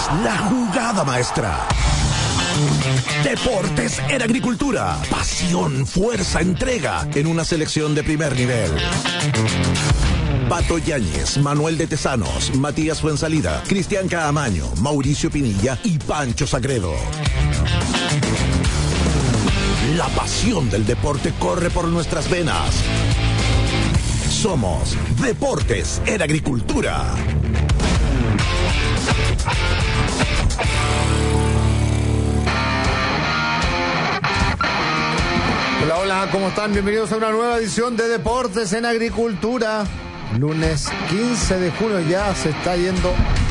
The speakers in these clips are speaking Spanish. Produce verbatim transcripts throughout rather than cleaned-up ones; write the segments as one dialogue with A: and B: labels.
A: la jugada maestra. Deportes en Agricultura. Pasión, fuerza, entrega en una selección de primer nivel. Pato Yáñez, Manuel de Tesanos, Matías Fuensalida, Cristian Caamaño, Mauricio Pinilla y Pancho Sagredo. La pasión del deporte corre por nuestras venas. Somos Deportes en Agricultura.
B: Hola, hola, ¿cómo están? Bienvenidos a una nueva edición de Deportes en Agricultura. Lunes quince de junio, ya se está yendo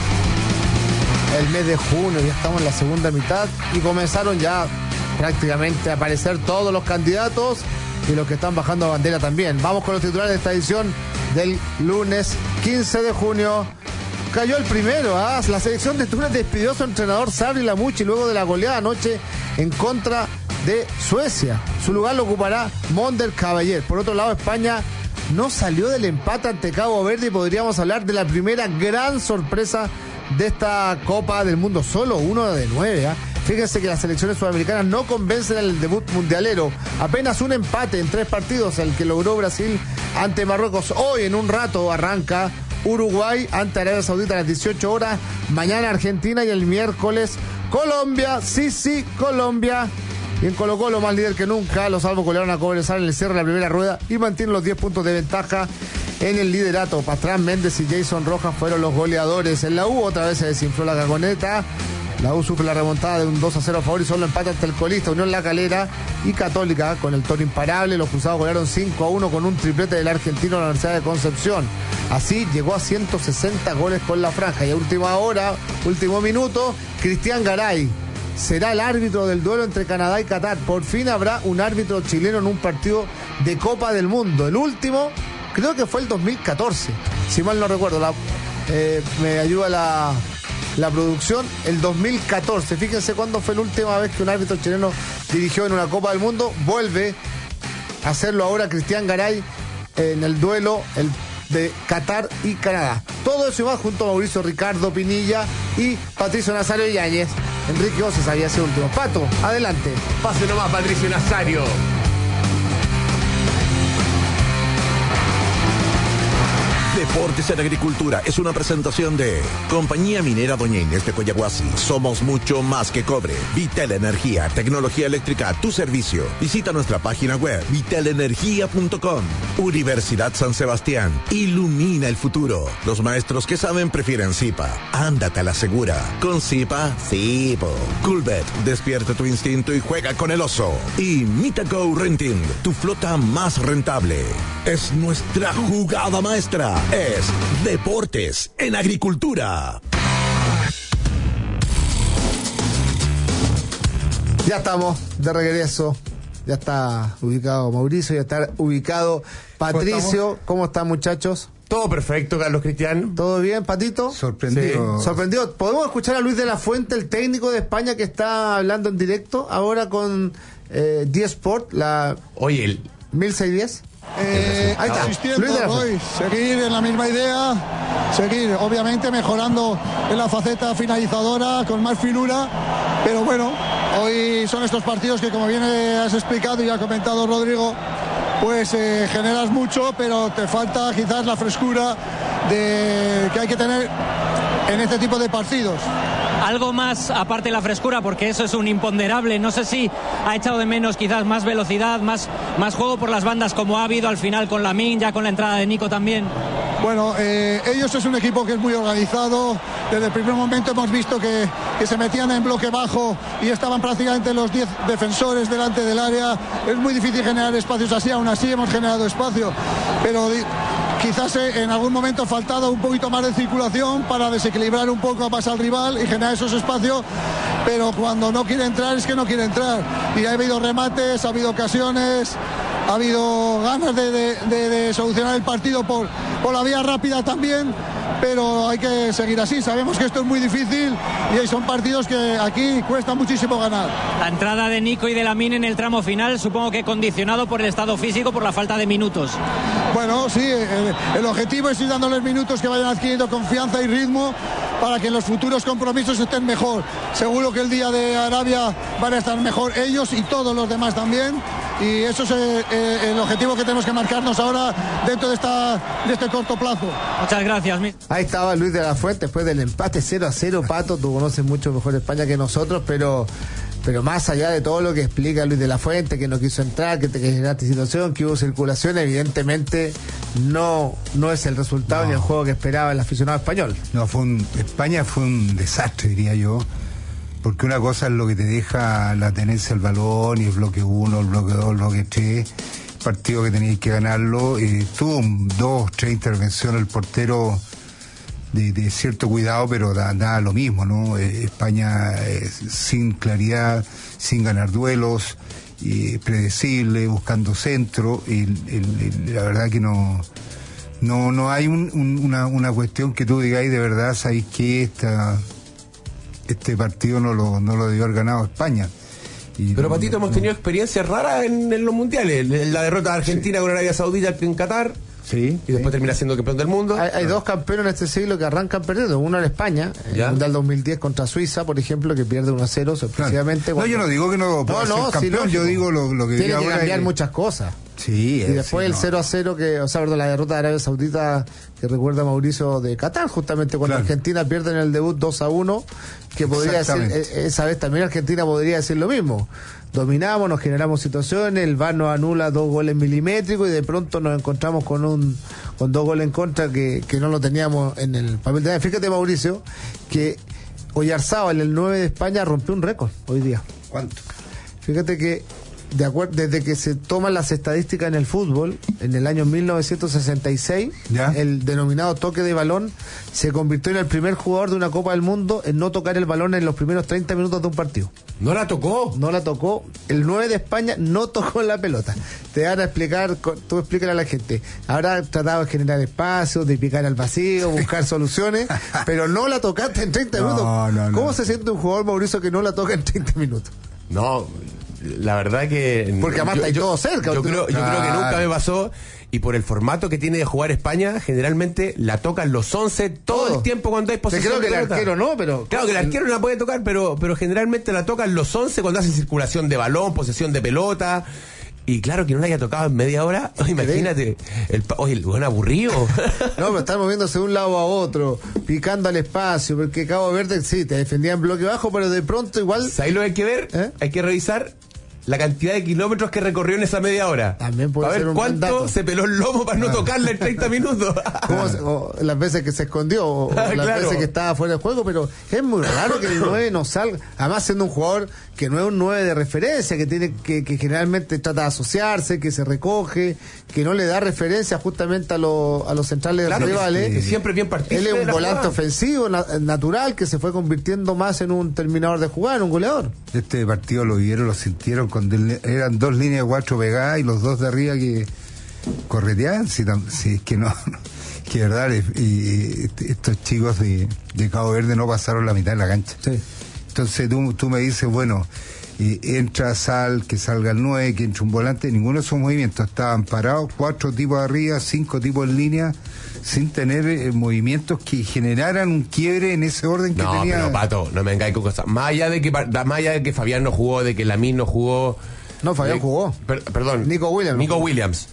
B: el mes de junio, ya estamos en la segunda mitad y comenzaron ya prácticamente a aparecer todos los candidatos y los que están bajando bandera también. Vamos con los titulares de esta edición del lunes quince de junio. Cayó el primero, ¿ah? La selección de Túnez despidió a su entrenador Sabri Lamouchi luego de la goleada anoche en contra de Suecia. Su lugar lo ocupará Monder Caballé. Por otro lado, España no salió del empate ante Cabo Verde y podríamos hablar de la primera gran sorpresa de esta Copa del Mundo. Solo uno de nueve, ¿ah? Fíjense que las selecciones sudamericanas no convencen en el debut mundialero. Apenas un empate en tres partidos, el que logró Brasil ante Marruecos. Hoy en un rato arranca Uruguay ante Arabia Saudita a las dieciocho horas. Mañana Argentina y el miércoles Colombia. Sí, sí, Colombia. Y en Colo Colo, más líder que nunca, los albos golearon a Cobresal en el cierre de la primera rueda y mantienen los diez puntos de ventaja en el liderato. Pastrán, Méndez y Jason Rojas fueron los goleadores. En la U otra vez se desinfló la cagoneta. La U sufre la remontada de un dos a cero a favor y solo empata ante el colista Unión La Calera y Católica con el toro imparable. Los cruzados golearon cinco a uno con un triplete del argentino de la Universidad de Concepción. Así llegó a ciento sesenta goles con la franja. Y a última hora, último minuto, Cristian Garay será el árbitro del duelo entre Canadá y Qatar. Por fin habrá un árbitro chileno en un partido de Copa del Mundo. El último, creo que fue el dos mil catorce, si mal no recuerdo. La, eh, me ayuda la, la producción. El dos mil catorce. Fíjense cuándo fue la última vez que un árbitro chileno dirigió en una Copa del Mundo. Vuelve a hacerlo ahora Cristian Garay en el duelo el de Qatar y Canadá. Todo eso y más junto a Mauricio Ricardo Pinilla y Patricio Nazario Yáñez. Enrique Oces había sido último. Pato, adelante.
C: Pase nomás, Patricio Nazario.
A: Deportes en Agricultura es una presentación de Compañía Minera Doña Inés de Coyahuasi. Somos mucho más que cobre. Vitel Energía, tecnología eléctrica a tu servicio. Visita nuestra página web vitel energía punto com. Universidad San Sebastián. Ilumina el futuro. Los maestros que saben prefieren Zipa. Ándate a la segura. Con Zipa, sí, po. Coolbet, despierta tu instinto y juega con el oso. Y Mitago Renting, tu flota más rentable. Es nuestra jugada maestra. Es Deportes en Agricultura.
B: Ya estamos de regreso. Ya está ubicado Mauricio, ya está ubicado Patricio. ¿Cómo están, muchachos?
C: Todo perfecto, Carlos Cristian.
B: ¿Todo bien, Patito?
D: Sorprendido.
B: Sí. Sorprendido. ¿Podemos escuchar a Luis de la Fuente, el técnico de España, que está hablando en directo ahora con eh, D-Sport, la...
C: Oye, el...
B: mil seiscientos diez?
D: Eh,
B: Ahí está.
D: Asistiendo hoy, seguir en la misma idea, seguir obviamente mejorando en la faceta finalizadora con más finura, pero bueno, hoy son estos partidos que, como bien has explicado y ha comentado Rodrigo, pues eh, generas mucho, pero te falta quizás la frescura de que hay que tener en este tipo de partidos.
E: Algo más aparte de la frescura, porque eso es un imponderable. No sé si ha echado de menos quizás más velocidad, más, más juego por las bandas, como ha habido al final con Lamine, ya con la entrada de Nico también.
D: Bueno, eh, ellos es un equipo que es muy organizado. Desde el primer momento hemos visto que, que se metían en bloque bajo y estaban prácticamente los diez defensores delante del área. Es muy difícil generar espacios así, aún así hemos generado espacio, pero quizás en algún momento ha faltado un poquito más de circulación para desequilibrar un poco más al rival y generar esos espacios, pero cuando no quiere entrar es que no quiere entrar. Y ha habido remates, ha habido ocasiones, ha habido ganas de, de, de, de solucionar el partido por, por la vía rápida también, pero hay que seguir así. Sabemos que esto es muy difícil y son partidos que aquí cuesta muchísimo ganar.
E: La entrada de Nico y de Lamine en el tramo final, supongo que condicionado por el estado físico, por la falta de minutos.
D: Bueno, sí, el, el objetivo es ir dándoles minutos que vayan adquiriendo confianza y ritmo para que en los futuros compromisos estén mejor. Seguro que el día de Arabia van a estar mejor ellos y todos los demás también. Y eso es eh, eh, el objetivo que tenemos que marcarnos ahora dentro de, esta, de este corto plazo.
E: Muchas gracias.
B: Ahí estaba Luis de la Fuente después del empate cero a cero. Pato, tú conoces mucho mejor España que nosotros, pero pero más allá de todo lo que explica Luis de la Fuente, que no quiso entrar, que te generaste situación, que hubo circulación, evidentemente no no es el resultado no. ni el juego que esperaba el aficionado español.
F: No, fue un, España fue un desastre, diría yo, porque una cosa es lo que te deja la tenencia al balón y el bloque uno, el bloque dos, el bloque tres, partido que teníais que ganarlo. Eh, tuvo un, dos, tres intervenciones el portero de, de cierto cuidado, pero da, da lo mismo, ¿no? Eh, España eh, sin claridad, sin ganar duelos, eh, predecible, buscando centro, y el, el, el, la verdad que no no no hay un, un, una, una cuestión que tú digáis de verdad, sabéis que esta, este partido no lo, no lo debió haber ganado España. Y
C: pero
F: no,
C: Patito,
F: no,
C: hemos tenido experiencias raras en, en los mundiales. La derrota de Argentina sí. con Arabia Saudita en Qatar.
F: Sí,
C: y después
F: sí.
C: termina siendo campeón del mundo.
B: Hay, hay dos campeones en este siglo que arrancan perdiendo. Uno en España, en el Mundial dos mil diez contra Suiza, por ejemplo, que pierde uno a cero sorpresivamente.
F: Claro. No, yo no digo que no pueda no, no, ser campeón, sí, yo digo lo, lo que
B: tiene que cambiar
F: que...
B: muchas cosas.
F: Sí,
B: y después
F: sí,
B: el
F: no.
B: cero a cero, que, o sea, perdón, la derrota de Arabia Saudita, que recuerda a Mauricio de Qatar, justamente cuando claro. Argentina pierde en el debut dos a uno, que podría decir, esa vez también Argentina podría decir lo mismo. Dominamos, nos generamos situaciones, el V A R nos anula dos goles milimétricos y de pronto nos encontramos con un con dos goles en contra que, que no lo teníamos en el papel de... Fíjate, Mauricio, que Oyarzábal, el nueve de España, rompió un récord hoy día.
F: ¿Cuánto?
B: Fíjate que de acuerdo, desde que se toman las estadísticas en el fútbol, en el año mil novecientos sesenta y seis, ¿ya? El denominado toque de balón se convirtió en el primer jugador de una Copa del Mundo en no tocar el balón en los primeros treinta minutos de un partido.
C: ¿No la tocó?
B: No la tocó. El nueve de España no tocó la pelota. Te van a explicar, tú explícale a la gente. Habrá tratado de generar espacios, de picar al vacío, buscar soluciones, pero no la tocaste en treinta
F: no,
B: minutos.
F: No, no.
B: ¿Cómo se siente un jugador, Mauricio, que no la toca en treinta minutos?
C: No, la verdad que...
B: Porque además está ahí todo cerca.
C: Yo, creo, yo
F: ah.
C: creo que nunca me pasó, y por el formato que tiene de jugar España, generalmente la tocan los once todo, todo. el tiempo cuando hay posesión.
B: Te creo que
C: de
B: el arquero no, pero...
C: Claro que el arquero no la puede tocar, pero, pero generalmente la tocan los once cuando hacen circulación de balón, posesión de pelota... Y claro, que no la haya tocado en media hora, oh, imagínate, el, oye, el buen aburrido.
B: No, pero están moviéndose de un lado a otro, picando al espacio, porque Cabo Verde sí, te defendía en bloque bajo, pero de pronto igual...
C: ¿Sabes lo que hay que ver? ¿Eh? Hay que revisar la cantidad de kilómetros que recorrió en esa media hora.
B: También puede
C: a ver
B: ser un
C: cuánto se peló el lomo para no tocarle en treinta minutos.
B: Se, o las veces que se escondió, o las
C: claro.
B: veces que estaba fuera de juego, pero es muy raro que el nueve no salga, además siendo un jugador que no es un nueve de referencia, que tiene que, que generalmente trata de asociarse, que se recoge, que no le da referencia justamente a, lo, a los centrales
C: claro
B: rivales.
C: Que, que siempre bien partido.
B: Él es un volante jugada. ofensivo, na, natural, que se fue convirtiendo más en un terminador de jugada, en un goleador.
F: Este partido lo vieron, lo sintieron, cuando eran dos líneas de cuatro pegadas y los dos de arriba que correteaban, si, si es que no, que verdad, y, y estos chicos de, de Cabo Verde no pasaron la mitad de la cancha.
B: Sí.
F: Entonces tú, tú me dices, bueno, eh, entra, sal, que salga el nueve, que entre un volante, ninguno de esos movimientos, estaban parados, cuatro tipos arriba, cinco tipos en línea, sin tener eh, movimientos que generaran un quiebre en ese orden que
C: no,
F: tenía.
C: No, pero Pato, no me engañes con cosas. Más allá de que, más allá de que Fabián no jugó, de que Lamine no jugó.
B: No, Fabián
C: eh,
B: jugó.
C: Per, perdón.
B: Nico Williams.
C: Nico Williams.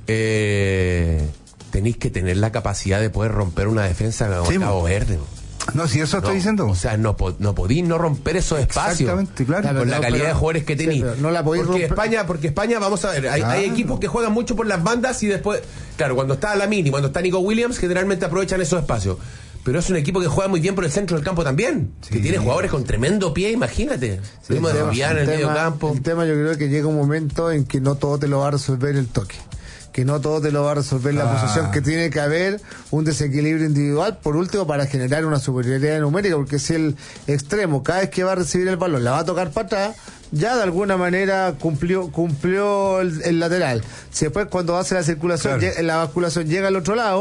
C: Eh, tenéis que tener la capacidad de poder romper una defensa de sí, Cabo Verde.
F: No, si eso
C: no,
F: estoy diciendo.
C: O sea, no, no podís no romper esos espacios.
F: Exactamente, claro.
C: Con
F: pero
C: la
F: no,
C: calidad
F: pero,
C: de jugadores que tenéis.
B: Sí, no la podéis
C: porque
B: romper.
C: España, porque España, vamos a ver, hay, claro. hay equipos que juegan mucho por las bandas y después, claro, cuando está Lamine y cuando está Nico Williams, generalmente aprovechan esos espacios. Pero es un equipo que juega muy bien por el centro del campo también. Sí. Que tiene jugadores con tremendo pie, imagínate.
B: Sí,
C: Vimos de Fabián en el
B: tema,
C: medio campo.
B: El tema yo creo que llega un momento en que no todo te lo va a resolver el toque. Que no todo te lo va a resolver la ah. posesión, que tiene que haber un desequilibrio individual, por último, para generar una superioridad numérica, porque si el extremo, cada vez que va a recibir el balón, la va a tocar para atrás, ya de alguna manera cumplió cumplió el, el lateral. Si después cuando hace la circulación, claro. llega, la basculación llega al otro lado,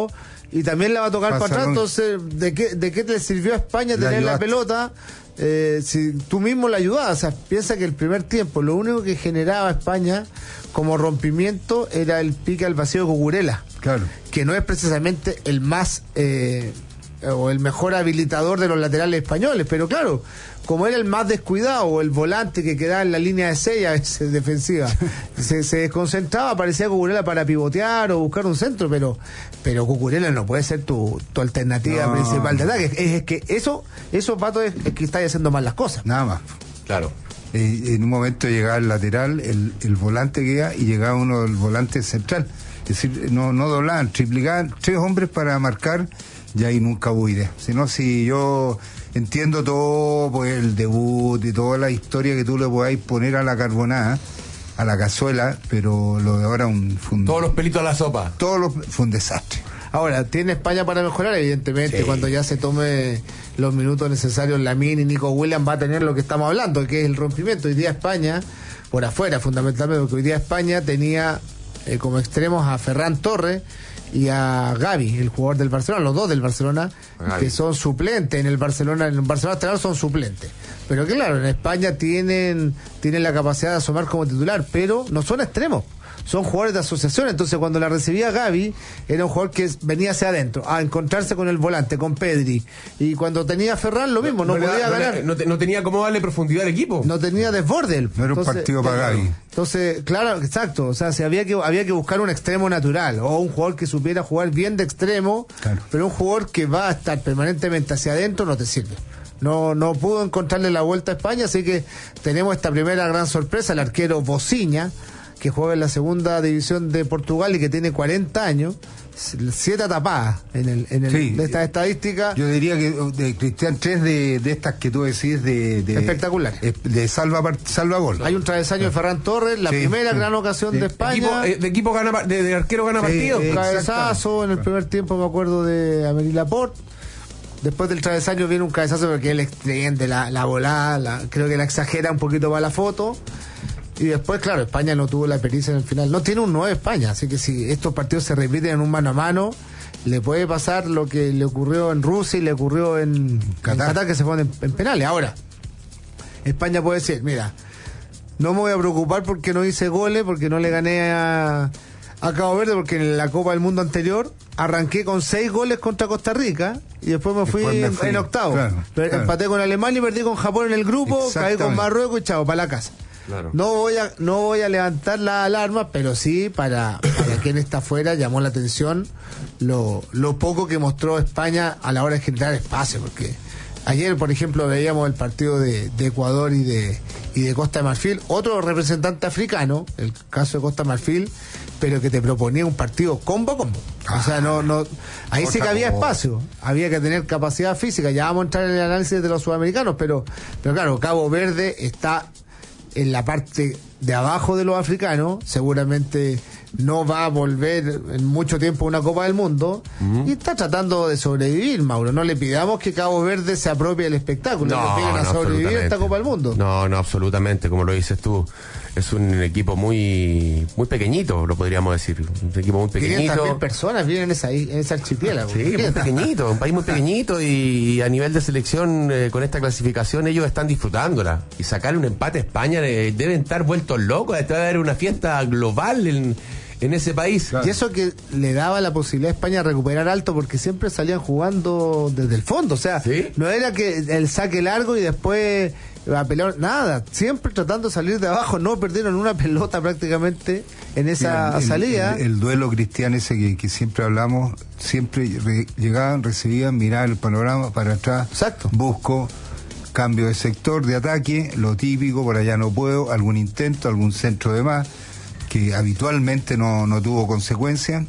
B: y también la va a tocar para atrás. Entonces, ¿de qué, ¿de qué te sirvió a España tener la, la pelota eh, si tú mismo la ayudabas? O sea, piensa que el primer tiempo lo único que generaba España como rompimiento era el pique al vacío de Cucurella,
F: claro,
B: que no es precisamente el más eh, o el mejor habilitador de los laterales españoles, pero claro, como era el más descuidado, o el volante que quedaba en la línea de seis a veces defensiva, se, se desconcentraba, aparecía Cucurella para pivotear o buscar un centro, pero pero Cucurella no puede ser tu, tu alternativa no. principal de ataque. Es, es que eso, eso Pato, es, es que estáis haciendo mal las cosas.
F: Nada más.
C: Claro.
F: Eh, en un momento llegaba el lateral, el, el volante que iba, y llegaba uno del volante central. Es decir, no, no doblaban, triplicaban, tres hombres para marcar, y ahí nunca hubo idea. Si no, si yo entiendo todo, pues el debut y toda la historia que tú le podáis poner a la carbonada, a la cazuela, pero lo de ahora un, fue un
C: todos los pelitos a la sopa.
F: Todos los, fue un desastre.
B: Ahora, tiene España para mejorar, evidentemente, sí. Cuando ya se tome los minutos necesarios, Lamine y Nico Williams va a tener lo que estamos hablando, que es el rompimiento. Hoy día España, por afuera fundamentalmente, porque hoy día España tenía eh, como extremos a Ferran Torres y a Gavi, el jugador del Barcelona, los dos del Barcelona, Gavi, que son suplentes en el Barcelona, en el Barcelona son suplentes. Pero que claro, en España tienen, tienen la capacidad de asomar como titular, pero no son extremos, son jugadores de asociación. Entonces cuando la recibía Gavi, era un jugador que venía hacia adentro a encontrarse con el volante, con Pedri, y cuando tenía a Ferran lo mismo, no, no podía
C: no,
B: ganar,
C: no, no tenía cómo darle profundidad al equipo,
B: no tenía desborde.
F: No era un
B: entonces,
F: partido para Gavi.
B: Entonces, claro, exacto, o sea, si había que había que buscar un extremo natural o un jugador que supiera jugar bien de extremo, claro, pero un jugador que va a estar permanentemente hacia adentro no te sirve. No no pudo encontrarle la vuelta a España, así que tenemos esta primera gran sorpresa, el arquero Bociña, que juega en la segunda división de Portugal y que tiene cuarenta años, siete tapadas en el, en el sí, de estas estadísticas.
F: Yo diría que de Cristian, tres de, de estas que tú decís de, de
B: espectaculares,
F: de, de salva salva gol.
B: Hay un travesaño de Ferran Torres, la sí, primera sí, gran ocasión sí, de España.
C: Equipo, eh, de equipo gana, de, de arquero gana sí, partido.
B: Un cabezazo en el primer tiempo, me acuerdo, de Amélie Laporte. Después del travesaño viene un cabezazo porque él extiende la, la volada, la, creo que la exagera un poquito para la foto. Y después, claro, España no tuvo la pericia en el final. No tiene un nueve España, así que si estos partidos se repiten en un mano a mano, le puede pasar lo que le ocurrió en Rusia y le ocurrió en Qatar, en Qatar que se ponen en, en penales. Ahora, España puede decir, mira, no me voy a preocupar porque no hice goles, porque no le gané a, a Cabo Verde, porque en la Copa del Mundo anterior arranqué con seis goles contra Costa Rica y después me fui, después me fui en, en octavo. Claro, claro. Empaté con Alemania y perdí con Japón en el grupo, caí con Marruecos y chao, para la casa. Claro. No voy a no voy a levantar la alarma, pero sí para, para quien está afuera llamó la atención lo, lo poco que mostró España a la hora de generar espacio, porque ayer, por ejemplo, veíamos el partido de, de Ecuador y de y de Costa de Marfil, otro representante africano, el caso de Costa de Marfil, pero que te proponía un partido combo a combo. O sea, no no ahí sí que había espacio, había que tener capacidad física. Ya vamos a entrar en el análisis de los sudamericanos, pero pero claro, Cabo Verde está en la parte de abajo de los africanos, seguramente no va a volver en mucho tiempo a una Copa del Mundo, uh-huh, y está tratando de sobrevivir, Mauro. No le pidamos que Cabo Verde se apropie del espectáculo, no, que vengan a no, sobrevivir a esta Copa del Mundo.
C: No, no, absolutamente, como lo dices tú. Es un equipo muy muy pequeñito, lo podríamos decir. Un equipo muy pequeñito.
B: quinientas mil personas viven en esa, en esa archipiélago.
C: Sí, muy pequeñito, un país muy pequeñito, y a nivel de selección, eh, con esta clasificación, ellos están disfrutándola. Y sacarle un empate a España, eh, deben estar vueltos locos, debe haber una fiesta global en, en ese país.
B: Claro. Y eso que le daba la posibilidad a España de recuperar alto, porque siempre salían jugando desde el fondo. O sea, ¿sí? No era que el saque largo y después a pelear, nada, siempre tratando de salir de abajo. No perdieron una pelota prácticamente en esa
F: el,
B: salida.
F: El, el, el duelo cristiano ese que, que siempre hablamos, siempre re, llegaban, recibían, miraban el panorama para atrás.
B: Exacto.
F: Busco cambio de sector de ataque, lo típico, por allá no puedo, algún intento, algún centro de más, que habitualmente no, no tuvo consecuencias,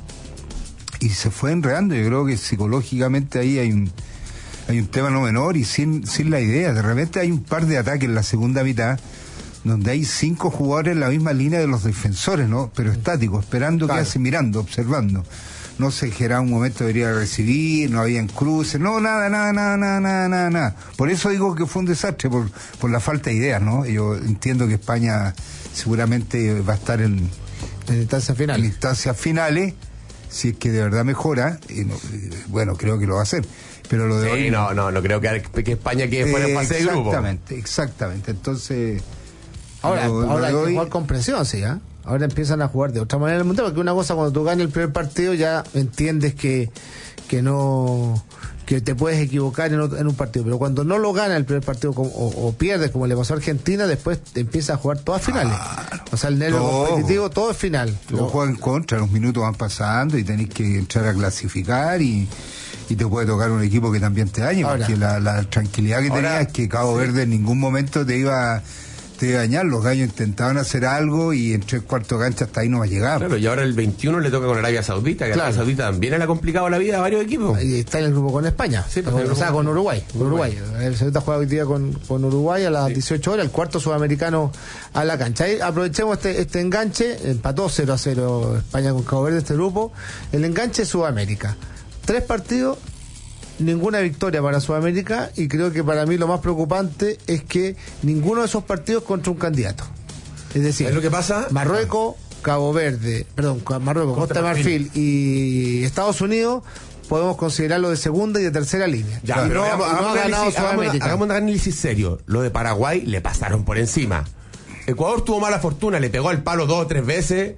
F: y se fue enredando. Yo creo que psicológicamente ahí hay un hay un tema no menor, y sin, sin la idea. De repente hay un par de ataques en la segunda mitad donde hay cinco jugadores en la misma línea de los defensores, ¿no? Pero estáticos, esperando, claro, quedarse mirando, observando. No se generaba un momento, debería recibir, no habían cruces, no, nada, nada, nada, nada, nada, nada, nada. Por eso digo que fue un desastre, por, por la falta de ideas, ¿no? Yo entiendo que España seguramente va a estar en,
B: en instancias finales.
F: En instancias finales, si es que de verdad mejora, y no, bueno, creo que lo va a hacer. Pero lo de
C: sí,
F: hoy
C: no, no, no creo que, que España quede fuera en fase de grupo.
F: Exactamente, exactamente. Entonces,
B: ahora,
F: lo,
B: ahora
F: lo
B: hay
F: hoy,
B: que jugar con presión, sí, ¿eh? Ahora empiezan a jugar de otra manera en el mundial, porque una cosa cuando tú ganas el primer partido ya entiendes que, que no que te puedes equivocar en, otro, en un partido, pero cuando no lo ganas el primer partido o, o pierdes como le pasó a Argentina, después te empiezas a jugar todas finales. Claro. O sea, el nervio todo, competitivo, todo es final.
F: Todo juega en contra, los minutos van pasando y tenés que entrar a clasificar y y te puede tocar un equipo que también te dañe, ahora, porque la, la tranquilidad que tenías es que Cabo sí. Verde en ningún momento te iba te iba a dañar. Los gallos intentaban hacer algo y en tres cuartos de cancha hasta ahí no va a llegar.
C: Claro, y ahora el veintiuno le toca con Arabia Saudita, que claro. Arabia Saudita también le ha complicado la vida a varios equipos.
B: Y está en el grupo con España, sí, o, o sea, con Uruguay. Con Uruguay. Uruguay. El Saudita juega hoy día con, con Uruguay a las sí. dieciocho horas, el cuarto sudamericano a la cancha. Ahí aprovechemos este, este enganche, empató cero a cero España con Cabo Verde este grupo. El enganche Sudamérica. Tres partidos, ninguna victoria para Sudamérica, y creo que para mí lo más preocupante es que ninguno de esos partidos contra un candidato. Es decir,
C: ¿es lo que pasa?
B: Marruecos, Cabo Verde, perdón, Marruecos, Costa de Marfil y Estados Unidos podemos considerarlo de segunda y de tercera línea.
C: Ya,
B: y
C: pero
B: no,
C: hagamos,
B: no
C: hagamos
B: ha ganado
C: análisis,
B: Sudamérica.
C: Hagamos un análisis serio. Lo de Paraguay le pasaron por encima. Ecuador tuvo mala fortuna, le pegó al palo dos o tres veces.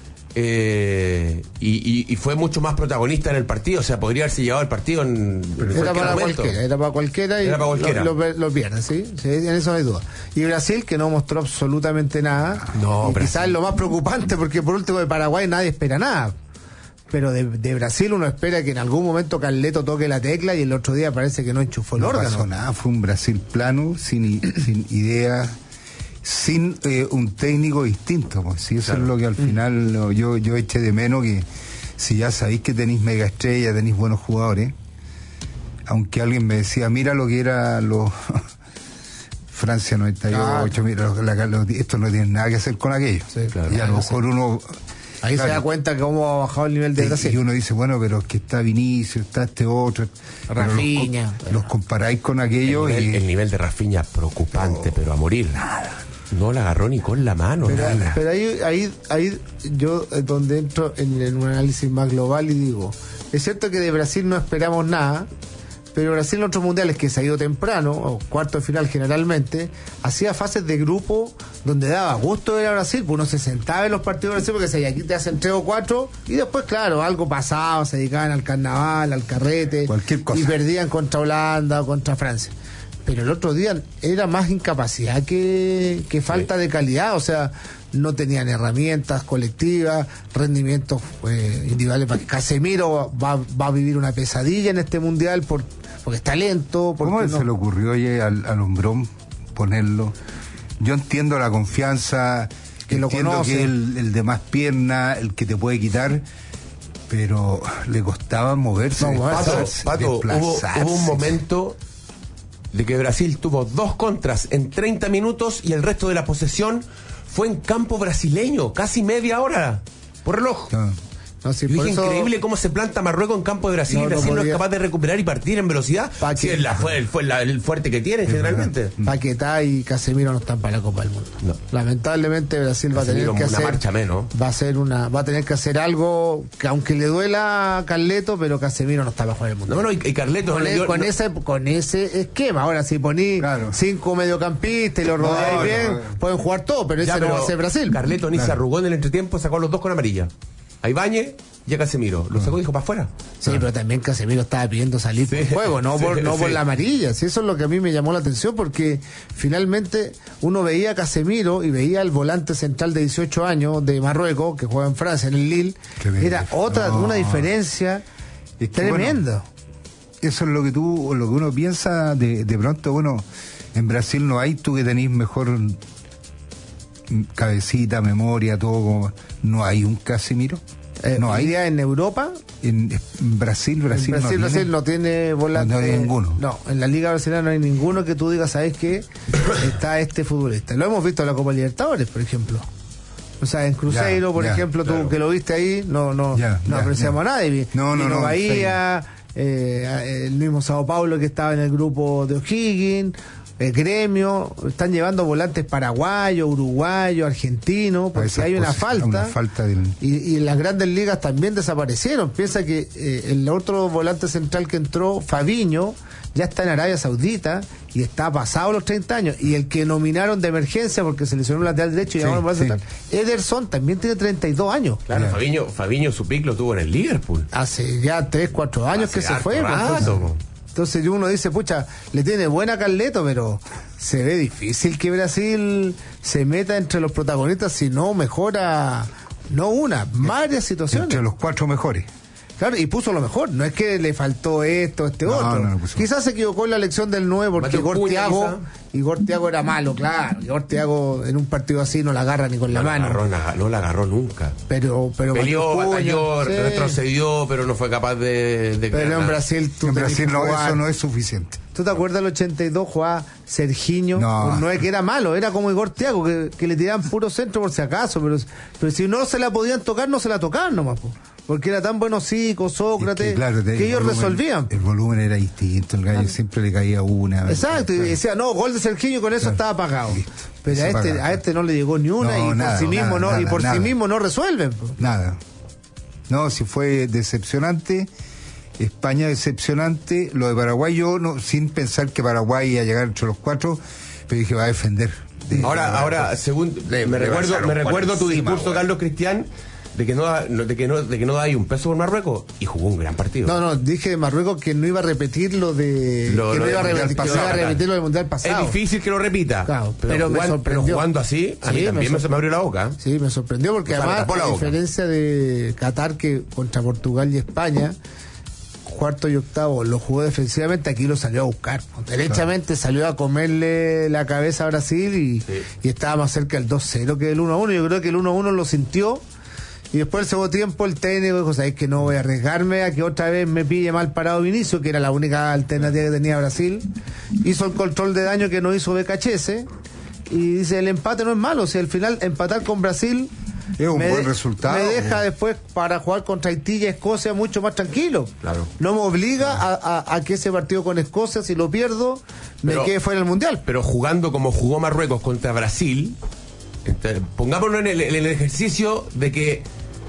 C: Eh, y, y, y fue mucho más protagonista en el partido, o sea, podría haberse llevado el partido en, en
B: era para
C: momento.
B: cualquiera, era para cualquiera y
C: era para cualquiera.
B: Lo, lo, lo pierde, ¿sí? ¿sí? En eso no hay duda. Y Brasil, que no mostró absolutamente nada,
C: no,
B: y quizás lo más preocupante, porque por último de Paraguay nadie espera nada, pero de, de Brasil uno espera que en algún momento Carleto toque la tecla y el otro día parece que no enchufó el
F: no
B: órgano.
F: No pasó nada, fue un Brasil plano, sin, sin ideas, sin eh, un técnico distinto, pues si eso claro. es lo que al final no, yo yo eché de menos, que si ya sabéis que tenéis mega estrellas, tenéis buenos jugadores, aunque alguien me decía, mira lo que era los Francia noventa y ocho, ah, mira lo, la, lo, esto no tiene nada que hacer con aquello, sí, claro, y a lo mejor uno
B: ahí claro, se da cuenta cómo ha bajado el nivel de Brasil.
F: Y uno dice, bueno, pero es que está Vinicius, está este otro,
B: Rafinha,
F: los, los comparáis con aquello
C: el nivel,
F: y
C: el nivel de Rafinha preocupante, no, pero a morir.
F: Nada.
C: No la agarró ni con la mano.
B: Pero,
C: nada.
B: pero ahí, ahí, ahí yo eh, donde entro en, en un análisis más global y digo, es cierto que de Brasil no esperamos nada, pero Brasil en otros mundiales que se ha ido temprano, o cuarto de final generalmente, hacía fases de grupo donde daba gusto ver a Brasil, pues uno se sentaba en los partidos de Brasil porque se, aquí te hacen tres o cuatro, y después claro, algo pasaba, se dedicaban al carnaval, al carrete,
F: cualquier cosa,
B: y perdían contra Holanda o contra Francia. Pero el otro día era más incapacidad que, que falta sí. de calidad, o sea, no tenían herramientas colectivas, rendimientos eh, individuales. Casemiro va, va a vivir una pesadilla en este mundial por, porque está lento.
F: ¿Cómo
B: no...
F: se le ocurrió oye, al, al hombrón ponerlo? Yo entiendo la confianza, que entiendo lo que es el, el de más pierna, el que te puede quitar, pero le costaba moverse.
C: No, Pato, Pato hubo, hubo un momento de que Brasil tuvo dos contras en treinta minutos y el resto de la posesión fue en campo brasileño, casi media hora por reloj. No. No, sí, por dije, eso... increíble cómo se planta Marruecos en campo de Brasil no, y Brasil no, no es capaz de recuperar y partir en velocidad. Si es la, fue, el, fue la, el fuerte que tiene generalmente.
B: Paquetá y Casemiro no están para la Copa del Mundo. No. Lamentablemente Brasil
C: Casemiro
B: va a tener que
C: una
B: hacer
C: marcha menos.
B: Va a ser una, va a tener que hacer algo que aunque le duela a Carleto, pero Casemiro no está para jugar el mundo.
C: No, no, y, y Carleto
B: con,
C: no,
B: el,
C: yo,
B: con
C: no.
B: ese con ese esquema. Ahora si poní claro. cinco mediocampistas y los rodeáis no, bien, no, no. pueden jugar todo, pero ya, ese pero no va a ser Brasil.
C: Carleto ni claro. se arrugó en el entretiempo, sacó a los dos con amarilla. A Ibáñez y a Casemiro. Lo sacó y dijo para afuera.
B: Sí, ah. pero también Casemiro estaba pidiendo salir sí, por juego, no, sí, por, no sí. por la amarilla. Sí, eso es lo que a mí me llamó la atención, porque finalmente uno veía a Casemiro y veía al volante central de dieciocho años de Marruecos, que juega en Francia, en el Lille. Era otra, no. una diferencia es que, tremenda.
F: Bueno, eso es lo que tú, lo que uno piensa de, de pronto, bueno, en Brasil no hay, tú que tenés mejor cabecita, memoria, todo, como, no hay un Casemiro.
B: Eh, no hay
F: idea
B: en Europa.
F: En, en Brasil, Brasil,
B: en Brasil,
F: no,
B: Brasil
F: tiene,
B: no tiene volante.
F: No, no hay ninguno.
B: No, en la Liga Brasileña no hay ninguno que tú digas, ¿sabes qué? Está este futbolista. Lo hemos visto en la Copa Libertadores, por ejemplo. O sea, en Cruzeiro, ya, por ya, ejemplo, claro. tú que lo viste ahí, no no
F: ya,
B: no
F: ya,
B: apreciamos
F: ya.
B: a nadie.
F: No, no, no.
B: Bahía, eh, el mismo Sao Paulo que estaba en el grupo de O'Higgins. el gremio, están llevando volantes paraguayos, uruguayos, argentinos, porque hay una
F: cosas,
B: falta.
F: Una falta del...
B: y, y las grandes ligas también desaparecieron. Piensa que eh, el otro volante central que entró, Fabiño, ya está en Arabia Saudita y está pasado los treinta años. Y el que nominaron de emergencia porque se lesionó el lateral derecho y
F: sí,
B: ahora
F: sí.
B: Ederson también tiene treinta y dos años.
C: Claro, Fabiño, Fabiño su pick lo tuvo en el Liverpool.
B: Hace ya tres, cuatro años
C: Hace
B: que se
C: harto
B: fue. pues,
C: rato,
B: entonces,
C: po.
B: entonces uno dice, pucha, le tiene buena Carleto, pero se ve difícil que Brasil se meta entre los protagonistas si no mejora, no una, varias situaciones.
F: Entre los cuatro mejores.
B: Claro, y puso lo mejor, no es que le faltó esto, este
F: No,
B: otro.
F: no, no puso.
B: Quizás se equivocó en la elección del nueve porque
C: Mateo
B: Igor
C: Cuña,
B: Thiago,
C: quizá.
B: Igor Thiago era malo, claro. Igor Thiago en un partido así no la agarra ni con la
C: no
B: mano.
C: La agarró, la- no la agarró nunca.
B: Pero, pero
C: Peleó,
B: Mateo Cuña,
C: batalló,
B: sí.
C: retrocedió, pero no fue capaz de... de
B: Pero en
C: ganar.
B: Brasil tú
F: En
B: tenés
F: Brasil
B: que
F: no,
B: jugar.
F: eso no es suficiente.
B: ¿Tú te acuerdas del ochenta y dos jugaba Sergiño?
F: No.
B: No es que era malo, era como Igor Thiago, que, que le tiraban puro centro por si acaso, pero, pero si no se la podían tocar, no se la tocaban nomás, po. Porque era tan bueno Zico, Sócrates,
F: Es que, claro,
B: que
F: el
B: ellos
F: volumen-
B: resolvían.
F: El volumen era distinto, el gallo siempre le caía una.
B: Exacto, y
F: Claro.
B: decía, no, gol de Sergiño y con eso
F: Claro.
B: estaba pagado.
F: Listo.
B: Pero
F: Eso
B: a este,
F: pagado.
B: a este no le llegó ni una
F: No,
B: y
F: nada,
B: por sí mismo
F: nada,
B: no, y
F: nada,
B: por sí
F: nada.
B: mismo no resuelven, po.
F: Nada. No, si fue decepcionante. España decepcionante. Lo de Paraguay, yo no, sin pensar que Paraguay iba a llegar entre los cuatro, pero dije, va a defender. De-
C: Ahora, ahora, según
F: Le-
C: me
F: le
C: recuerdo,
F: pasaron
C: me
F: por
C: recuerdo tu
F: encima,
C: discurso,
F: güey.
C: Carlos Cristian, de que no da, no- de que no, de que no da ahí un peso por Marruecos y jugó un gran partido.
B: No, no, dije de Marruecos que no iba a repetir lo de.
C: Lo-
B: que
C: lo
B: no iba a
C: del
B: repetir,
C: Mundial
B: que no iba a
C: pasado.
B: repetir lo del Mundial
C: Es
B: pasado.
C: difícil que lo repita.
B: Claro,
C: pero,
B: pero me
C: jugando,
B: sorprendió.
C: pero jugando así, a
B: Sí,
C: mí
B: me
C: también me,
B: sor-
C: se me abrió la boca.
B: Sí, me sorprendió porque
C: O sea, me
B: además,
C: tapó la
B: a
C: boca.
B: diferencia de Qatar, que contra Portugal y España, cuarto y octavo lo jugó defensivamente, aquí lo salió a buscar. Derechamente salió a comerle la cabeza a Brasil y,
C: Sí.
B: y estaba más cerca del dos cero que del uno a uno. Yo creo que el uno a uno lo sintió. Y después del segundo tiempo el técnico dijo, sabéis que no voy a arriesgarme a que otra vez me pille mal parado Vinicius, que era la única alternativa que tenía Brasil. Hizo el control de daño que no hizo Becachese. Y dice, el empate no es malo, o sea, al final empatar con Brasil
F: Es un
B: me
F: buen
B: de-
F: resultado.
B: me deja después para jugar contra Haití y Escocia mucho más tranquilo.
C: Claro.
B: No me obliga a, a- a que ese partido con Escocia, si lo pierdo, me
C: Pero-
B: quede fuera del Mundial.
C: Pero jugando como jugó Marruecos contra Brasil, entonces, pongámonos en el, en el ejercicio de que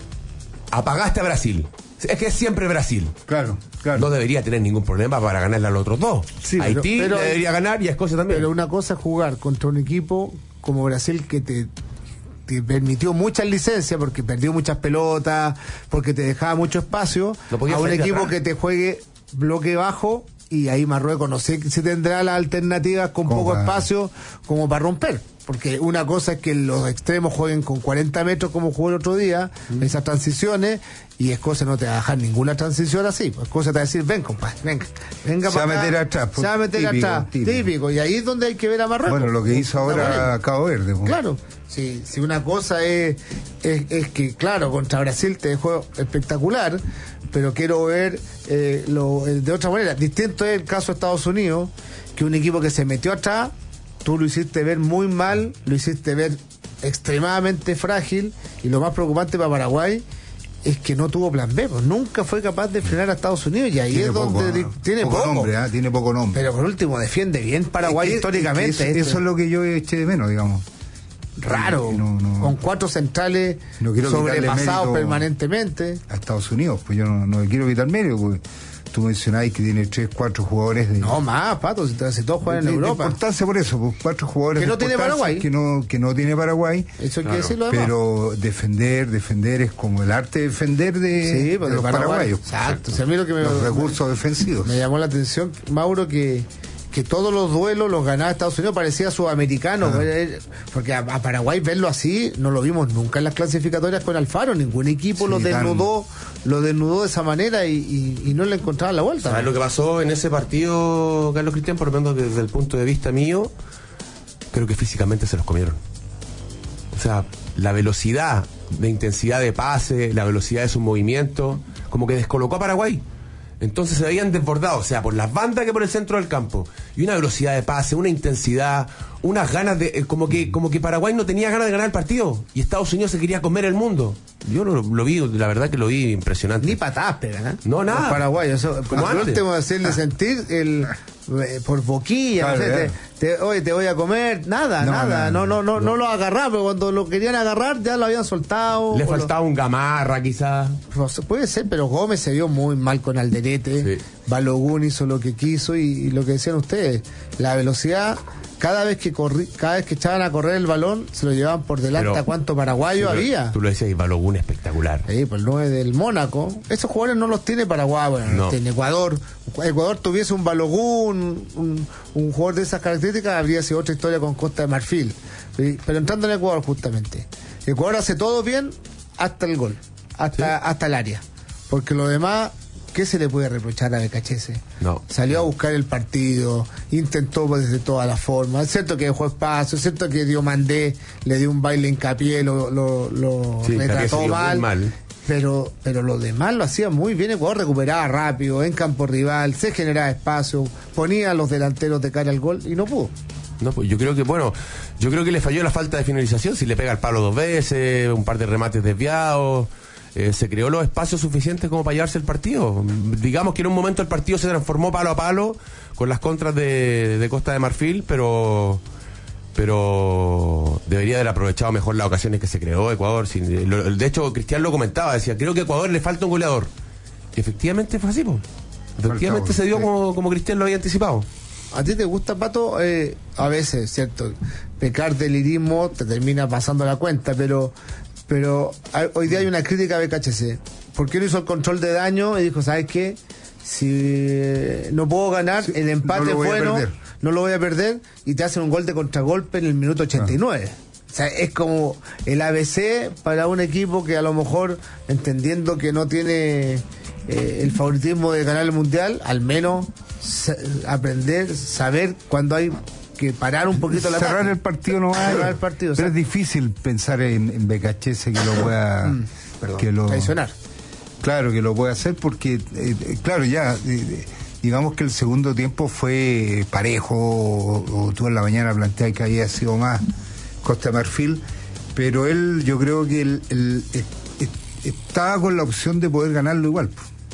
C: apagaste a Brasil. Es que es siempre Brasil.
F: Claro, claro.
C: No debería tener ningún problema para ganarle a los otros dos.
B: Sí, pero-
C: Haití
B: pero-
C: le debería ganar y a Escocia también.
B: Pero una cosa es jugar contra un equipo como Brasil que te, te permitió muchas licencias porque perdió muchas pelotas, porque te dejaba mucho espacio,
C: No podía
B: a un
C: salir de
B: equipo
C: atrás.
B: que te juegue bloque bajo y ahí Marruecos no sé si tendrá las alternativas con
F: Como
B: poco
F: para-
B: espacio como para romper. Porque una cosa es que los extremos jueguen con cuarenta metros como jugó el otro día,
C: Mm.
B: esas transiciones, y Escocia no te va a dejar ninguna transición así. Pues Escocia te va a decir, ven compadre, venga, venga
F: Se va
B: para
F: a
B: acá".
F: meter atrás, pues,
B: Se va a meter
F: típico,
B: atrás,
F: típico.
B: típico. Y ahí es donde hay que ver a Marruecos.
F: Bueno, lo que hizo ahora
B: Marruecos.
F: Cabo Verde. pues.
B: Claro, si, si una cosa es, es, es que, claro, contra Brasil te dejó espectacular, pero quiero ver eh, lo, eh, de otra manera. Distinto es el caso de Estados Unidos, que un equipo que se metió atrás, tú lo hiciste ver muy mal, lo hiciste ver extremadamente frágil, y lo más preocupante para Paraguay es que no tuvo plan B, pues nunca fue capaz de frenar a Estados Unidos, y ahí
F: Tiene
B: es donde
F: poco,
B: di- tiene
F: poco
B: poco.
F: nombre, ¿ah? Tiene poco nombre.
B: Pero por último defiende bien Paraguay
F: Es que-
B: históricamente.
F: es que
B: este.
F: eso, eso es lo que yo eché de menos, digamos.
B: Raro,
F: No, no.
B: con cuatro centrales
F: No quiero quitarle
B: sobrepasados
F: mérito
B: permanentemente.
F: A Estados Unidos, pues yo no, no le quiero quitar mérito, porque tú mencionáis que tiene tres, cuatro jugadores de...
B: No más, Pato, si, si todos juegan en
F: de- de
B: Europa.
F: importancia por eso, pues cuatro jugadores
B: Que no
F: de
B: tiene
F: importancia
B: Paraguay.
F: que no que no tiene Paraguay.
B: Eso hay
C: Claro,
B: que decirlo además.
F: Pero defender, defender es como el arte de defender de,
B: Sí,
F: de
B: pues de
F: los
B: Paraguay.
F: paraguayos.
B: Exacto. O sea, a mí lo que me,
F: Los
B: me-
F: recursos defensivos.
B: me llamó la atención, Mauro, que, que todos los duelos los ganaba Estados Unidos, parecía sudamericano.
F: Ah.
B: eh, Porque a, a Paraguay verlo así no lo vimos nunca en las clasificatorias con Alfaro. Ningún equipo
F: Sí,
B: lo
F: tan-
B: desnudó, lo desnudó de esa manera y, y, y no le encontraban la vuelta.
C: ¿Sabes lo que pasó en ese partido, Carlos Cristian? Por lo menos desde el punto de vista mío, creo que físicamente se los comieron. O sea, la velocidad de intensidad de pase, la velocidad de su movimiento, como que descolocó a Paraguay. Entonces se veían desbordados, o sea, por las bandas que por el centro del campo. Y una velocidad de pase, una intensidad, unas ganas de... eh, Como que como que Paraguay no tenía ganas de ganar el partido. Y Estados Unidos se quería comer el mundo. Yo lo, lo vi, la verdad que lo vi impresionante.
B: Ni patadas pegan, ¿eh?
C: No, nada.
B: Los paraguayos, eso,
C: Como
B: por
C: antes.
B: último hacerle sentir el eh, por boquilla,
F: Claro,
B: no sé,
F: eh.
B: te, te, oye, te voy a comer, nada,
F: No,
B: nada, no, no, no, no, no lo agarraba, pero cuando lo querían agarrar ya lo habían soltado.
C: Le
B: o
C: faltaba
B: lo-
C: un Gamarra, quizás.
B: Pues, puede ser, pero Gómez se vio muy mal con Alderete.
C: Sí.
B: Balogun hizo lo que quiso y, y lo que decían ustedes, la velocidad, cada vez que corri, cada vez que echaban a correr el balón, se lo llevaban por delante.
C: Pero-
B: a cuánto paraguayo
C: Tú lo-
B: había.
C: Tú lo decías, y Balogun espectacular.
B: Sí, pues el nueve del Mónaco. Esos jugadores no los tiene Paraguay, bueno,
C: No.
B: los tiene Ecuador. Ecuador tuviese un Balogun, un, un jugador de esas características, habría sido otra historia con Costa de Marfil. Sí, pero entrando en Ecuador, justamente. Ecuador hace todo bien hasta el gol, hasta,
C: Sí.
B: hasta el área. Porque lo demás, ¿qué se le puede reprochar a Becachese?
C: No.
B: Salió a buscar el partido, intentó desde todas las formas. Es cierto que dejó espacio, es cierto que dio Mandé, le dio un baile hincapié, lo, lo, lo
C: Sí, Hincapié se
B: retrató
C: dio muy
B: mal.
C: mal.
B: Pero, pero lo demás lo hacía muy bien. Ecuador recuperaba rápido, en campo rival, se generaba espacio, ponía a los delanteros de cara al gol y no pudo.
C: No, pues yo creo que, bueno, yo creo que le falló la falta de finalización. Si le pega el palo dos veces, un par de remates desviados, eh, se creó los espacios suficientes como para llevarse el partido. Digamos que en un momento el partido se transformó palo a palo con las contras de, de Costa de Marfil, pero pero debería haber aprovechado mejor las ocasiones que se creó Ecuador. Sin, lo, de hecho, Cristian lo comentaba, decía, creo que a Ecuador le falta un goleador. Y efectivamente fue así, po. Efectivamente
F: Falta
C: se dio
F: uno,
C: como, como Cristian lo había anticipado.
B: ¿A ti te gusta, Pato? Eh, a veces, ¿cierto? Pecar de lirismo te termina pasando la cuenta, pero pero hay- hoy día hay una crítica a B K H C. ¿Por qué no hizo el control de daño? Y dijo, ¿sabes qué? Si eh, no puedo ganar,
F: Sí,
B: el empate
F: no lo
B: es
F: voy a
B: bueno,
F: perder.
B: no lo voy a perder, y te hacen un gol de contragolpe en el minuto ochenta y nueve. O sea, es como el A B C para un equipo que a lo mejor, entendiendo que no tiene eh, el favoritismo de ganar el Mundial, al menos sa- aprender, saber cuando hay que parar un poquito la
F: cerrar el partido no hay.
B: Cerrar el partido,
F: pero
B: exacto.
F: es difícil pensar en, en Becachese que lo pueda
B: Mm, perdón,
F: que lo
B: traicionar.
F: claro que lo puede hacer porque eh, eh, claro ya eh, digamos que el segundo tiempo fue parejo o, o tú en la mañana planteabas que había sido más Costa de Marfil, pero él yo creo que él, él, eh, eh, estaba con la opción de poder ganarlo igual.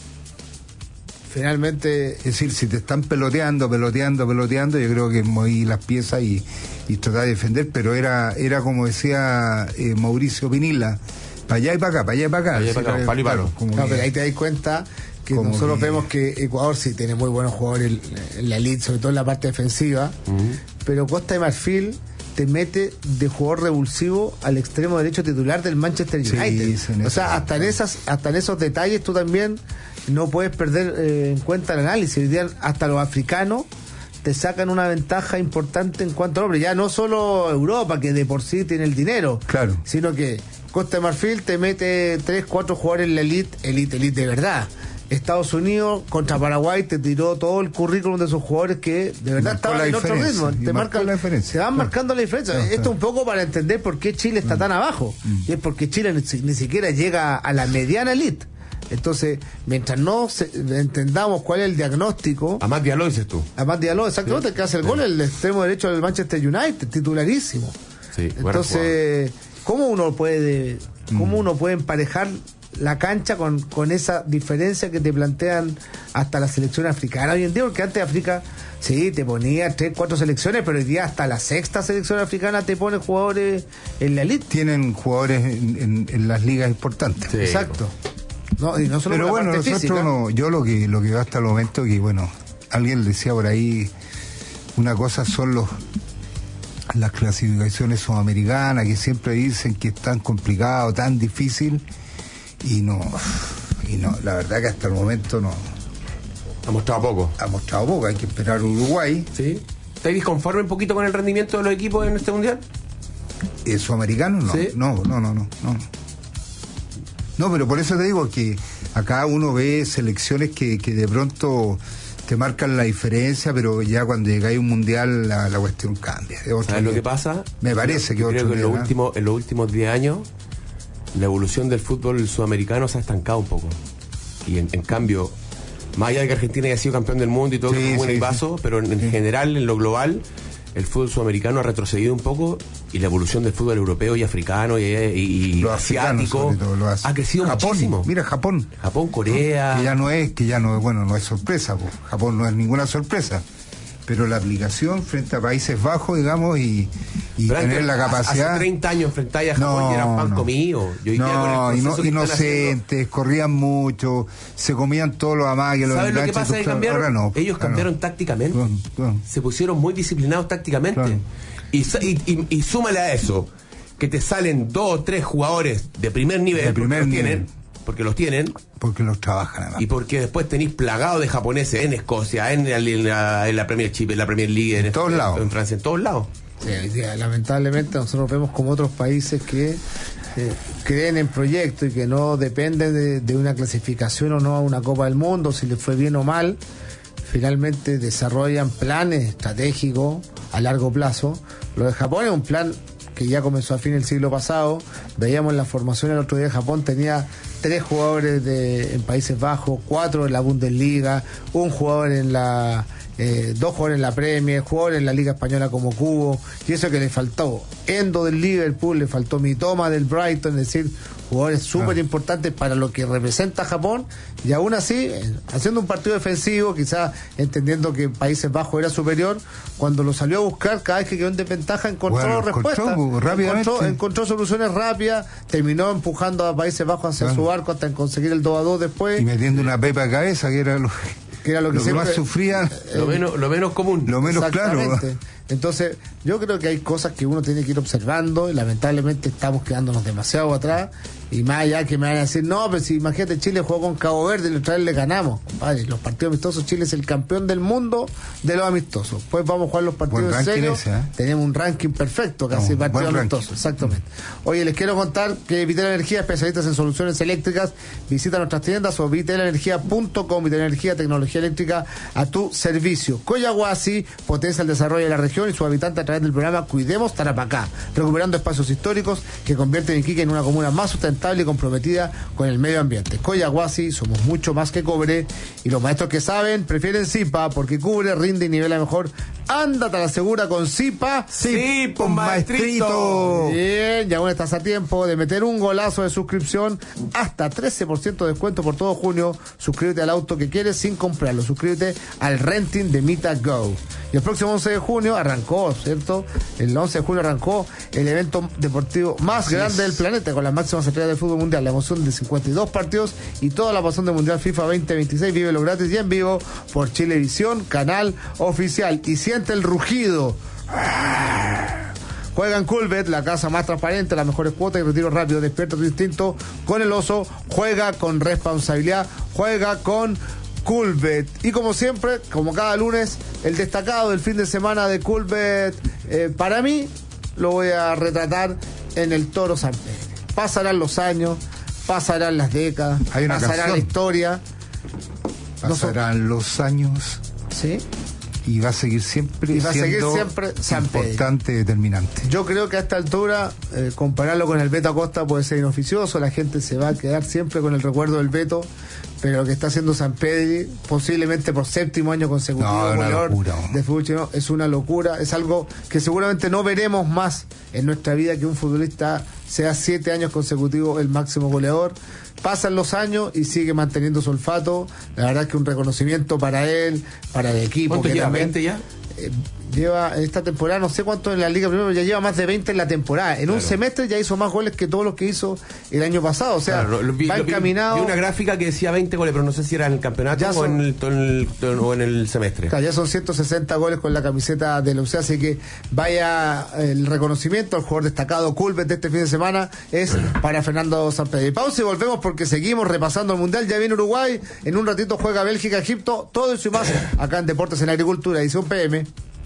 B: Finalmente,
F: Es decir, si te están peloteando, peloteando, peloteando, yo creo que moví las piezas y, y tratar de defender, pero era era como decía eh, Mauricio Pinilla, para allá y para acá, para allá y para acá.
C: Pa' allá y pa' acá,
F: Así que,
C: palo y palo.
F: claro, como
B: no,
F: que-
B: pero ahí te das cuenta que
F: como
B: nosotros
F: que-
B: vemos que Ecuador sí tiene muy buenos jugadores en, en la elite, sobre todo en la parte defensiva, pero Costa de Marfil te mete de jugador revulsivo al extremo derecho titular del Manchester
F: Sí,
B: United.
F: sí, en
B: o
F: eso
B: sea,
F: sí.
B: hasta en esas, hasta en esos detalles tú también no puedes perder eh, en cuenta el análisis. Hoy día hasta los africanos te sacan una ventaja importante en cuanto a hombre, ya no solo Europa, que de por sí tiene el dinero,
F: Claro.
B: sino que Costa de Marfil te mete tres, cuatro jugadores en la elite, elite, elite de verdad. Estados Unidos contra Paraguay te tiró todo el currículum de sus jugadores que de verdad
F: Marcó
B: estaban
F: la
B: en otro
F: diferencia,
B: ritmo.
F: y
B: Te
F: marcó
B: marcan
F: la diferencia.
B: Se van
F: Claro.
B: marcando la diferencia.
F: Claro,
B: Esto
F: claro.
B: un poco para entender por qué Chile está tan abajo. Y es porque Chile ni, si- ni siquiera llega a la mediana elite. Entonces, mientras no se- entendamos cuál es el diagnóstico,
C: A más Diallo dices tú.
B: además Diallo, exactamente, el que hace el gol, el extremo derecho del Manchester United, titularísimo.
C: Sí, buen
B: Entonces, ¿cómo uno puede cómo
F: Mm.
B: uno puede emparejar la cancha con, con esa diferencia que te plantean hasta la selección africana hoy en día? Porque antes África, sí, te ponía tres, cuatro selecciones, pero hoy día hasta la sexta selección africana te pone jugadores en la elite.
F: tienen jugadores en, en- en las ligas importantes.
C: Sí.
B: Exacto. No, y no solo
F: Pero
B: por la
F: bueno,
B: parte
F: nosotros
B: física.
F: no, yo lo que lo que veo hasta el momento que bueno, alguien decía por ahí, una cosa son los las clasificaciones sudamericanas que siempre dicen que es tan complicado, tan difícil y no y no, la verdad que hasta el momento no
C: Ha mostrado poco.
F: ha mostrado poco, hay que esperar a Uruguay,
C: ¿Sí? ¿Estáis disconforme un poquito con el rendimiento de los equipos en este mundial?
F: eh, sudamericano no,
C: ¿Sí?
F: no, no, no, no, no. No, pero por eso te digo que acá uno ve selecciones que, que de pronto te marcan la diferencia, pero ya cuando llega a un mundial la, la cuestión cambia. Es otro
C: ¿Sabes lo
F: nivel.
C: que pasa?
F: Me parece que
C: Yo creo
F: otro
C: que en los,
F: nivel, ¿eh?
C: últimos, en los últimos diez años la evolución del fútbol sudamericano se ha estancado un poco. Y en, en cambio, más allá de que Argentina haya sido campeón del mundo y todo,
F: Sí,
C: que fue un buen
F: sí,
C: equipazo,
F: sí.
C: pero en, en
F: Sí.
C: general, en lo global, el fútbol sudamericano ha retrocedido un poco y la evolución del fútbol europeo y africano y, y, y
F: Los africanos,
C: asiático
F: sobre todo, los
C: ha crecido
F: Japón,
C: muchísimo.
F: Mira Japón,
C: Japón, Corea.
F: que ya no es, que ya no es, bueno, no es sorpresa, po. Japón no es ninguna sorpresa, pero la aplicación frente a Países Bajos, digamos, y, y tener la capacidad...
C: Hace treinta años enfrentáis a Japón no, y eran pan no. comido. Yo
F: no, y no, inocentes, corrían mucho, se comían todos los amagues, los
C: ¿sabes lo que pasa? Que cambiaron?
F: Ahora no,
C: Ellos cambiaron no. tácticamente. Claro, claro. Se pusieron muy disciplinados tácticamente. Claro. Y, y, y, y súmale a eso, que te salen dos o tres jugadores de primer nivel,
F: de primer
C: porque,
F: nivel.
C: Los tienen, porque los tienen.
F: Porque los trabajan además.
C: Y porque después tenéis plagado de japoneses en Escocia, en, el, en, la, en la Premier Chip, en la Premier League, en,
F: en todos
C: en,
F: lados.
C: En Francia, en todos lados.
B: Sí, sí, lamentablemente nosotros vemos como otros países que eh, creen en proyectos y que no dependen de, de una clasificación o no a una Copa del Mundo, si les fue bien o mal, finalmente desarrollan planes estratégicos a largo plazo. Lo de Japón es un plan que ya comenzó a fin del siglo pasado. Veíamos la formación el otro día, Japón tenía tres jugadores de, en Países Bajos, cuatro en la Bundesliga, un jugador en la eh, dos jugadores en la Premier, jugadores en la Liga Española como Cubo, y eso que le faltó Endo del Liverpool, le faltó Mitoma del Brighton, es decir, jugadores súper ah. importantes para lo que representa Japón, y aún así, haciendo un partido defensivo, quizás entendiendo que Países Bajos era superior, cuando lo salió a buscar, cada vez que quedó en desventaja, encontró bueno, respuestas, encontró, encontró soluciones rápidas, terminó empujando a Países Bajos hacia bueno. su arco hasta conseguir el dos a dos después.
F: Y metiendo una pepa a cabeza, que era lo
B: que, era lo que,
F: lo
B: siempre,
F: que más sufría.
C: Eh, lo, menos, lo menos común.
F: Lo menos claro.
B: Entonces, yo creo que hay cosas que uno tiene que ir observando y lamentablemente estamos quedándonos demasiado atrás. Y más allá que me van a decir, no, pero si imagínate, Chile jugó con Cabo Verde y la otra vez le ganamos. Compadre, los partidos amistosos, Chile es el campeón del mundo de los amistosos. Pues vamos a jugar los partidos en serio. Ese, ¿eh? Tenemos un ranking perfecto, casi no, partidos amistosos, exactamente. Oye, les quiero contar que Vitel Energía, especialistas en soluciones eléctricas, visita nuestras tiendas o vitel energía punto com. Vitel Energía, tecnología eléctrica a tu servicio. Coyahuasi potencia el desarrollo de la región y sus habitantes a través del programa Cuidemos Tarapacá, recuperando espacios históricos que convierten a Iquique en una comuna más sustentable y comprometida con el medio ambiente. Coyahuasi, somos mucho más que cobre, y los maestros que saben prefieren Zipa porque cubre, rinde y nivela mejor. Ándate a la segura con Zipa.
C: Sí, pues maestrito.
B: Bien, y aún estás a tiempo de meter un golazo de suscripción, hasta trece por ciento de descuento por todo junio. Suscríbete al auto que quieres sin comprarlo. Suscríbete al renting de Mita Go. Y el próximo once de junio arrancó, ¿cierto? El once de junio arrancó el evento deportivo más Así grande es. del planeta, con las máximas estrellas del fútbol mundial, la emoción de cincuenta y dos partidos y toda la pasión del Mundial FIFA veinte veintiséis. Vívelo gratis y en vivo por Chilevisión, canal oficial. Y siente el rugido. Juega en Coolbet, la casa más transparente, las mejores cuotas y retiro rápido. Despierta tu instinto con el oso. Juega con responsabilidad. Juega con Coolbet. Y como siempre, como cada lunes, el destacado del fin de semana de Coolbet, eh, para mí, lo voy a retratar en el Toro San Pedro. Pasarán los años, pasarán las décadas,
F: Hay una
B: pasará
F: canción.
B: la historia.
F: Pasarán los años.
B: Sí.
F: Y va a seguir siempre
B: y va a seguir
F: siendo
B: siempre San
F: importante,
B: Pedro.
F: determinante.
B: Yo creo que a esta altura, eh, compararlo con el Beto Acosta puede ser inoficioso, la gente se va a quedar siempre con el recuerdo del Beto, pero lo que está haciendo San Pedro, posiblemente por séptimo año consecutivo,
F: no,
B: goleador
F: locura,
B: de fútbol chileno, es una locura, es algo que seguramente no veremos más en nuestra vida, que un futbolista sea siete años consecutivos el máximo goleador. Pasan los años y sigue manteniendo su olfato. La verdad es que un reconocimiento para él, para el equipo.
C: ¿Cuánto
B: que
C: lleva?
B: también,
C: ¿veinte ya?
B: Eh, lleva en esta temporada, no sé cuánto en la Liga Primero, ya lleva más de veinte en la temporada. En claro. un semestre ya hizo más goles que todos los que hizo el año pasado. O sea,
C: claro, lo, vi,
B: va
C: lo,
B: encaminado.
C: Vi una gráfica que decía veinte goles, pero no sé si era en el campeonato son, o, en el, en el, o en el semestre.
B: Claro, ya son ciento sesenta goles con la camiseta de la U C A, así que vaya el reconocimiento al jugador destacado Coolbet de este fin de semana es para Fernando Sampedri. Y pausa y volvemos porque seguimos repasando el Mundial. Ya viene Uruguay, en un ratito juega Bélgica, Egipto, todo eso y más acá en Deportes en Agricultura, edición P M.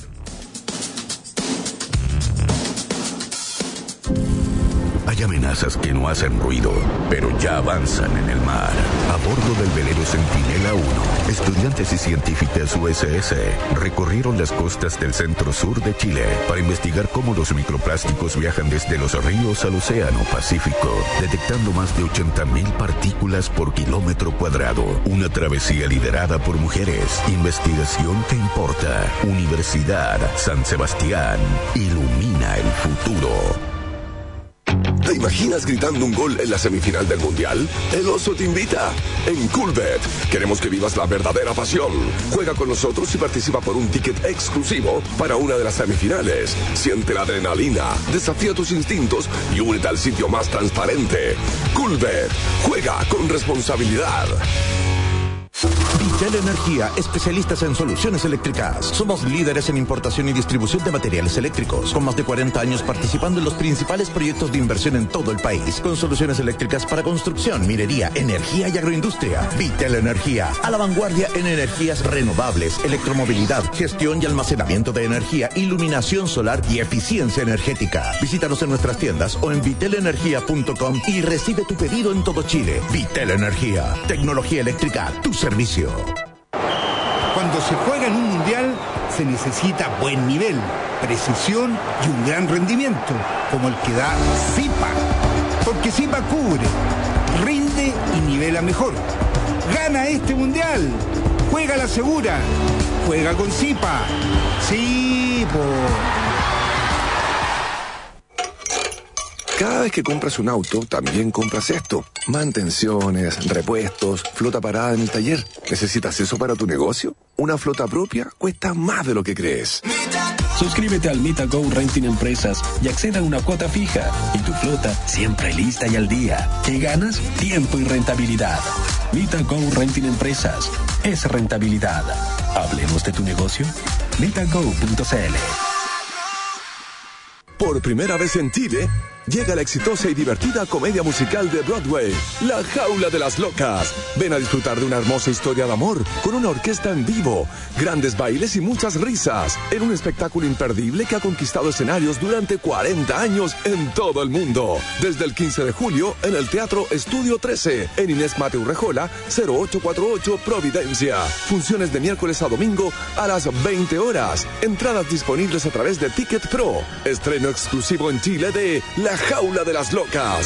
G: Hay amenazas que no hacen ruido, pero ya avanzan en el mar. A bordo del velero Centinela uno, estudiantes y científicas U S S recorrieron las costas del centro-sur de Chile para investigar cómo los microplásticos viajan desde los ríos al océano Pacífico, detectando más de ochenta mil partículas por kilómetro cuadrado. Una travesía liderada por mujeres. Investigación que importa. Universidad San Sebastián. Ilumina el futuro.
H: De imaginas gritando un gol en la semifinal del Mundial? El Oso te invita. En Coolbet queremos que vivas la verdadera pasión. Juega con nosotros y participa por un ticket exclusivo para una de las semifinales. Siente la adrenalina, desafía tus instintos y únete al sitio más transparente. Coolbet. Juega con responsabilidad.
A: Vitel Energía, especialistas en soluciones eléctricas. Somos líderes en importación y distribución de materiales eléctricos, con más de cuarenta años participando en los principales proyectos de inversión en todo el país, con soluciones eléctricas para construcción, minería, energía y agroindustria. Vitel Energía, a la vanguardia en energías renovables, electromovilidad, gestión y almacenamiento de energía, iluminación solar y eficiencia energética. Visítanos en nuestras tiendas o en vitel energía punto com y recibe tu pedido en todo Chile. Vitel Energía, tecnología eléctrica, tu servicio.
F: Cuando se juega en un mundial, se necesita buen nivel, precisión y un gran rendimiento, como el que da Zipa. Porque Zipa cubre, rinde y nivela mejor. Gana este mundial. Juega la segura. Juega con Zipa. Sí, po.
H: Cada vez que compras un auto, también compras esto. Mantenciones, repuestos, flota parada en el taller. ¿Necesitas eso para tu negocio? Una flota propia cuesta más de lo que crees.
I: Suscríbete al MitaGo Renting Empresas y acceda a una cuota fija. Y tu flota siempre lista y al día. ¿Qué ganas? Tiempo y rentabilidad. MitaGo Renting Empresas. Es rentabilidad. Hablemos de tu negocio. mitago punto c l.
H: Por primera vez en Chile, llega la exitosa y divertida comedia musical de Broadway, La Jaula de las Locas. Ven a disfrutar de una hermosa historia de amor, con una orquesta en vivo, grandes bailes y muchas risas, en un espectáculo imperdible que ha conquistado escenarios durante cuarenta años en todo el mundo. Desde el quince de julio, en el Teatro Estudio trece, en Inés Mateu Rejola, cero ocho cuatro ocho, Providencia. Funciones de miércoles a domingo a las veinte horas. Entradas disponibles a través de Ticket Pro. Estreno exclusivo en Chile de La Jaula de las Locas.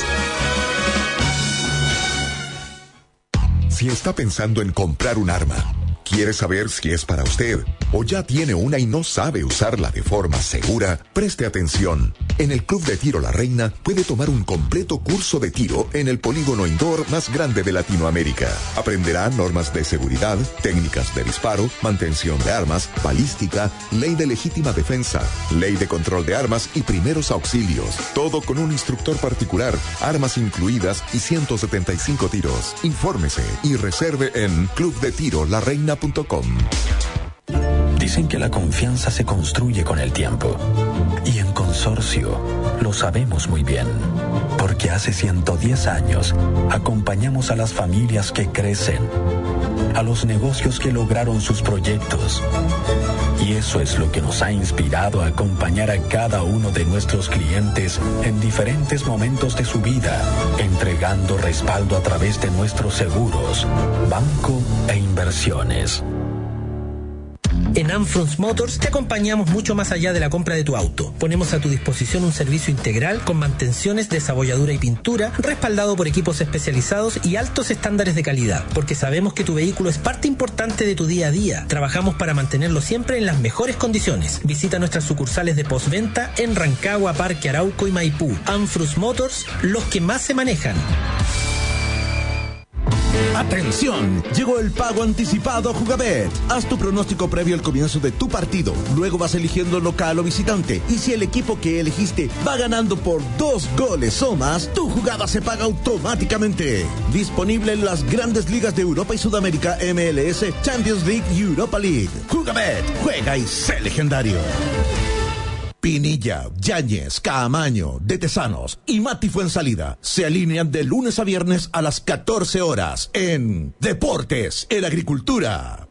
J: Si está pensando en comprar un arma, quiere saber si es para usted o ya tiene una y no sabe usarla de forma segura, preste atención. En el Club de Tiro La Reina puede tomar un completo curso de tiro en el polígono indoor más grande de Latinoamérica. Aprenderá normas de seguridad, técnicas de disparo, mantención de armas, balística, ley de legítima defensa, ley de control de armas y primeros auxilios. Todo con un instructor particular, armas incluidas y ciento setenta y cinco tiros. Infórmese y reserve en club de tiro la reina punto com.
I: Dicen que la confianza se construye con el tiempo. Y en Consorcio lo sabemos muy bien. Porque hace ciento diez años acompañamos a las familias que crecen, a los negocios que lograron sus proyectos. Y eso es lo que nos ha inspirado a acompañar a cada uno de nuestros clientes en diferentes momentos de su vida, entregando respaldo a través de nuestros seguros, banco e inversiones.
K: En Amfrons Motors te acompañamos mucho más allá de la compra de tu auto. Ponemos a tu disposición un servicio integral con mantenciones, desabolladura y pintura, respaldado por equipos especializados y altos estándares de calidad, porque sabemos que tu vehículo es parte importante de tu día a día. Trabajamos para mantenerlo siempre en las mejores condiciones. Visita nuestras sucursales de postventa en Rancagua, Parque Arauco y Maipú. Amfrons Motors, los que más se manejan.
A: ¡Atención! Llegó el pago anticipado a Jugabet. Haz tu pronóstico previo al comienzo de tu partido. Luego vas eligiendo local o visitante. Y si el equipo que elegiste va ganando por dos goles o más, tu jugada se paga automáticamente. Disponible en las grandes ligas de Europa y Sudamérica, M L S, Champions League y Europa League. Jugabet, juega y sé legendario. Pinilla, Yáñez, Caamaño, De Tesanos y Mati Fuensalida se alinean de lunes a viernes a las catorce horas en Deportes en Agricultura.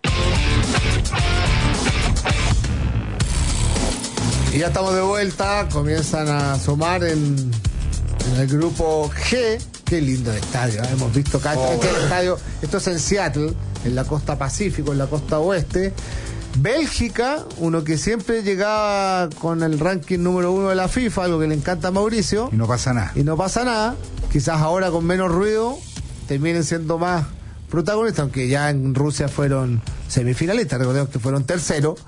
B: Y ya estamos de vuelta, comienzan a sumar en, en el grupo G. Qué lindo estadio, ¿eh? Hemos visto acá oh. este estadio, esto es en Seattle, en la costa Pacífico, en la costa oeste. Bélgica, uno que siempre llegaba con el ranking número uno de la FIFA, algo que le encanta a Mauricio.
F: Y no pasa nada.
B: Y no pasa nada. Quizás ahora con menos ruido terminen siendo más protagonistas, aunque ya en Rusia fueron semifinalistas, recordemos que fueron terceros.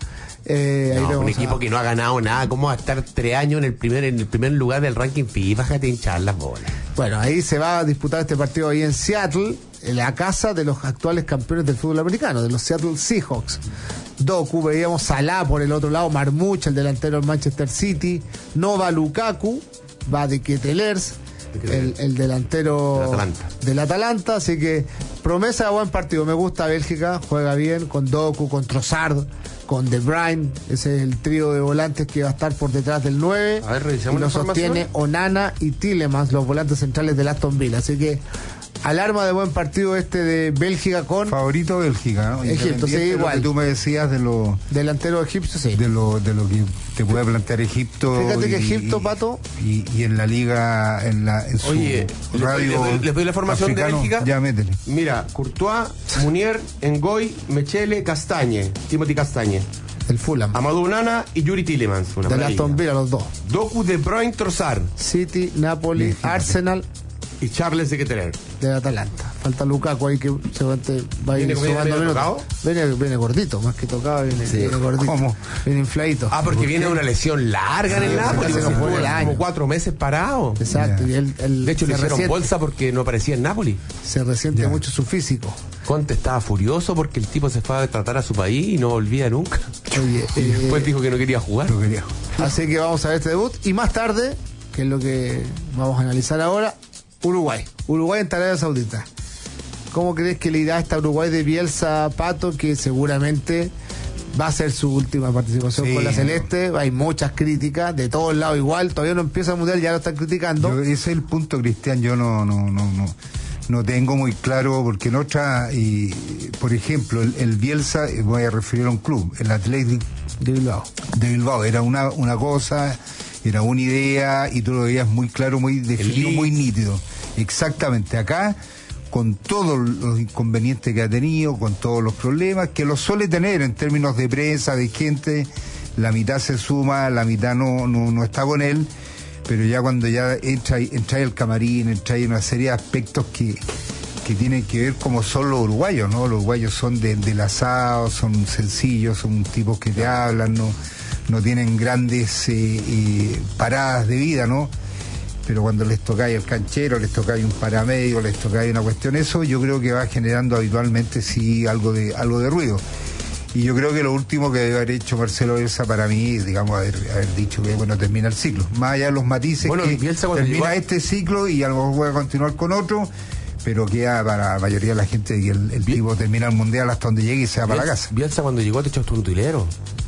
B: Eh, ahí
C: No, un
B: vamos
C: equipo
B: a-
C: que no ha ganado nada. ¿Cómo va a estar tres años en el primer en el primer lugar del ranking FIFA? Bájate a hinchar las bolas.
B: Bueno, ahí se va a disputar este partido ahí en Seattle, en la casa de los actuales campeones del fútbol americano, de los Seattle Seahawks. Doku, veíamos Salah por el otro lado, Marmuch, el delantero del Manchester City, Nova Lukaku, va de Ketelers, el, el delantero
C: Del Atalanta.
B: del Atalanta, así que promesa de buen partido. Me gusta Bélgica, juega bien con Doku, con Trossard, con De Bruyne, ese es el trío de volantes que va a estar por detrás del nueve.
C: A ver, revisemos
B: y lo
C: la información.
B: sostiene Onana y Tielemans, los volantes centrales del Aston Villa. Así que alarma de buen partido este de Bélgica con
F: Favorito Bélgica, ¿no?
B: Egipto, sí,
F: Independiente de lo
B: igual.
F: que tú me decías de lo,
B: delantero egipcio, sí.
F: de lo, de lo que te puede plantear Egipto.
B: Fíjate que
F: y-
B: Egipto,
F: y-
B: Pato.
F: Y, y en la liga, en, la, en su
C: Oye, ¿les
F: radio.
C: doy- les doy- les doy la formación de
F: africano,
C: Bélgica?
F: Ya, métele.
C: Mira, Courtois, Munier, Ngoy, Mechele, Castañe, Timothy Castañe,
B: El Fulham.
C: Amadou Onana y Yuri Tielemans. Una
B: Del
C: maravilla.
B: Aston Villa, los dos.
C: Doku, De Bruyne, Trossard
B: City, Napoli,
F: Bélgica.
B: Arsenal,
C: y Charles de Ketteler.
B: del Atalanta. Falta Lukaku ahí que seguramente va a ir
C: ¿Viene con-
B: sumando
C: viene
B: minutos.
C: tocado?
B: Viene, viene gordito, más que tocado, viene, viene gordito.
F: ¿Cómo?
B: Viene infladito.
C: Ah, porque viene de una lesión larga en el
B: Sí,
C: Napoli.
B: casi no
C: Estuvo
B: juega el año.
C: como cuatro meses parado.
B: Exacto,
F: Ya.
B: y él, él
C: De hecho, le
B: se
C: hicieron
B: resiente,
C: bolsa porque no aparecía en Napoli.
B: se resiente
F: Ya.
B: mucho su físico.
C: Conte estaba furioso porque el tipo se fue a tratar a su país y no volvía nunca.
B: Oye,
C: Y
B: eh,
C: después dijo que no quería jugar.
F: Lo quería.
B: así que vamos a ver este debut. Y más tarde, que es lo que vamos a analizar ahora, Uruguay. Uruguay en Arabia Saudita. ¿Cómo crees que le irá a esta Uruguay de Bielsa, Pato, que seguramente va a ser su última participación
F: Sí.
B: con la Celeste? Hay muchas críticas, de todos lados igual. Todavía no empieza el Mundial, ya lo están criticando.
F: Yo- ese es el punto, Cristian. Yo no, no, no, no, no tengo muy claro, porque en otra, y, por ejemplo, el, el Bielsa, eh, voy a referir a un club, el Athletic
B: de Bilbao.
F: de Bilbao, era una, una cosa, era una idea, y tú lo veías muy claro, muy definido,
C: Leeds.
F: muy nítido. Exactamente. Acá, con todos los inconvenientes que ha tenido, con todos los problemas que los suele tener en términos de prensa, de gente, la mitad se suma, la mitad no, no, no está con él, pero ya cuando ya entra, entra el camarín, entra una serie de aspectos que, que tienen que ver como son los uruguayos, ¿no? Los uruguayos son de, del asado, son sencillos, son tipos que te hablan, no, no tienen grandes eh, eh, paradas de vida, ¿no? Pero cuando les tocáis el canchero, les tocáis un paramédico, les tocáis una cuestión, eso yo creo que va generando habitualmente sí algo de algo de ruido. Y yo creo que lo último que debe haber hecho Marcelo Bielsa para mí, digamos, haber, haber dicho que bueno, termina el ciclo. Más allá de los matices
C: Bueno,
F: que
C: Bielsa cuando
F: termina
C: llegó a-
F: este ciclo y a lo mejor voy a continuar con otro, pero queda para la mayoría de la gente que el, el
C: Biel-
F: tipo termina el mundial hasta donde llegue y se va para la
C: Bielsa,
F: casa.
C: Bielsa cuando llegó te echó un utilero.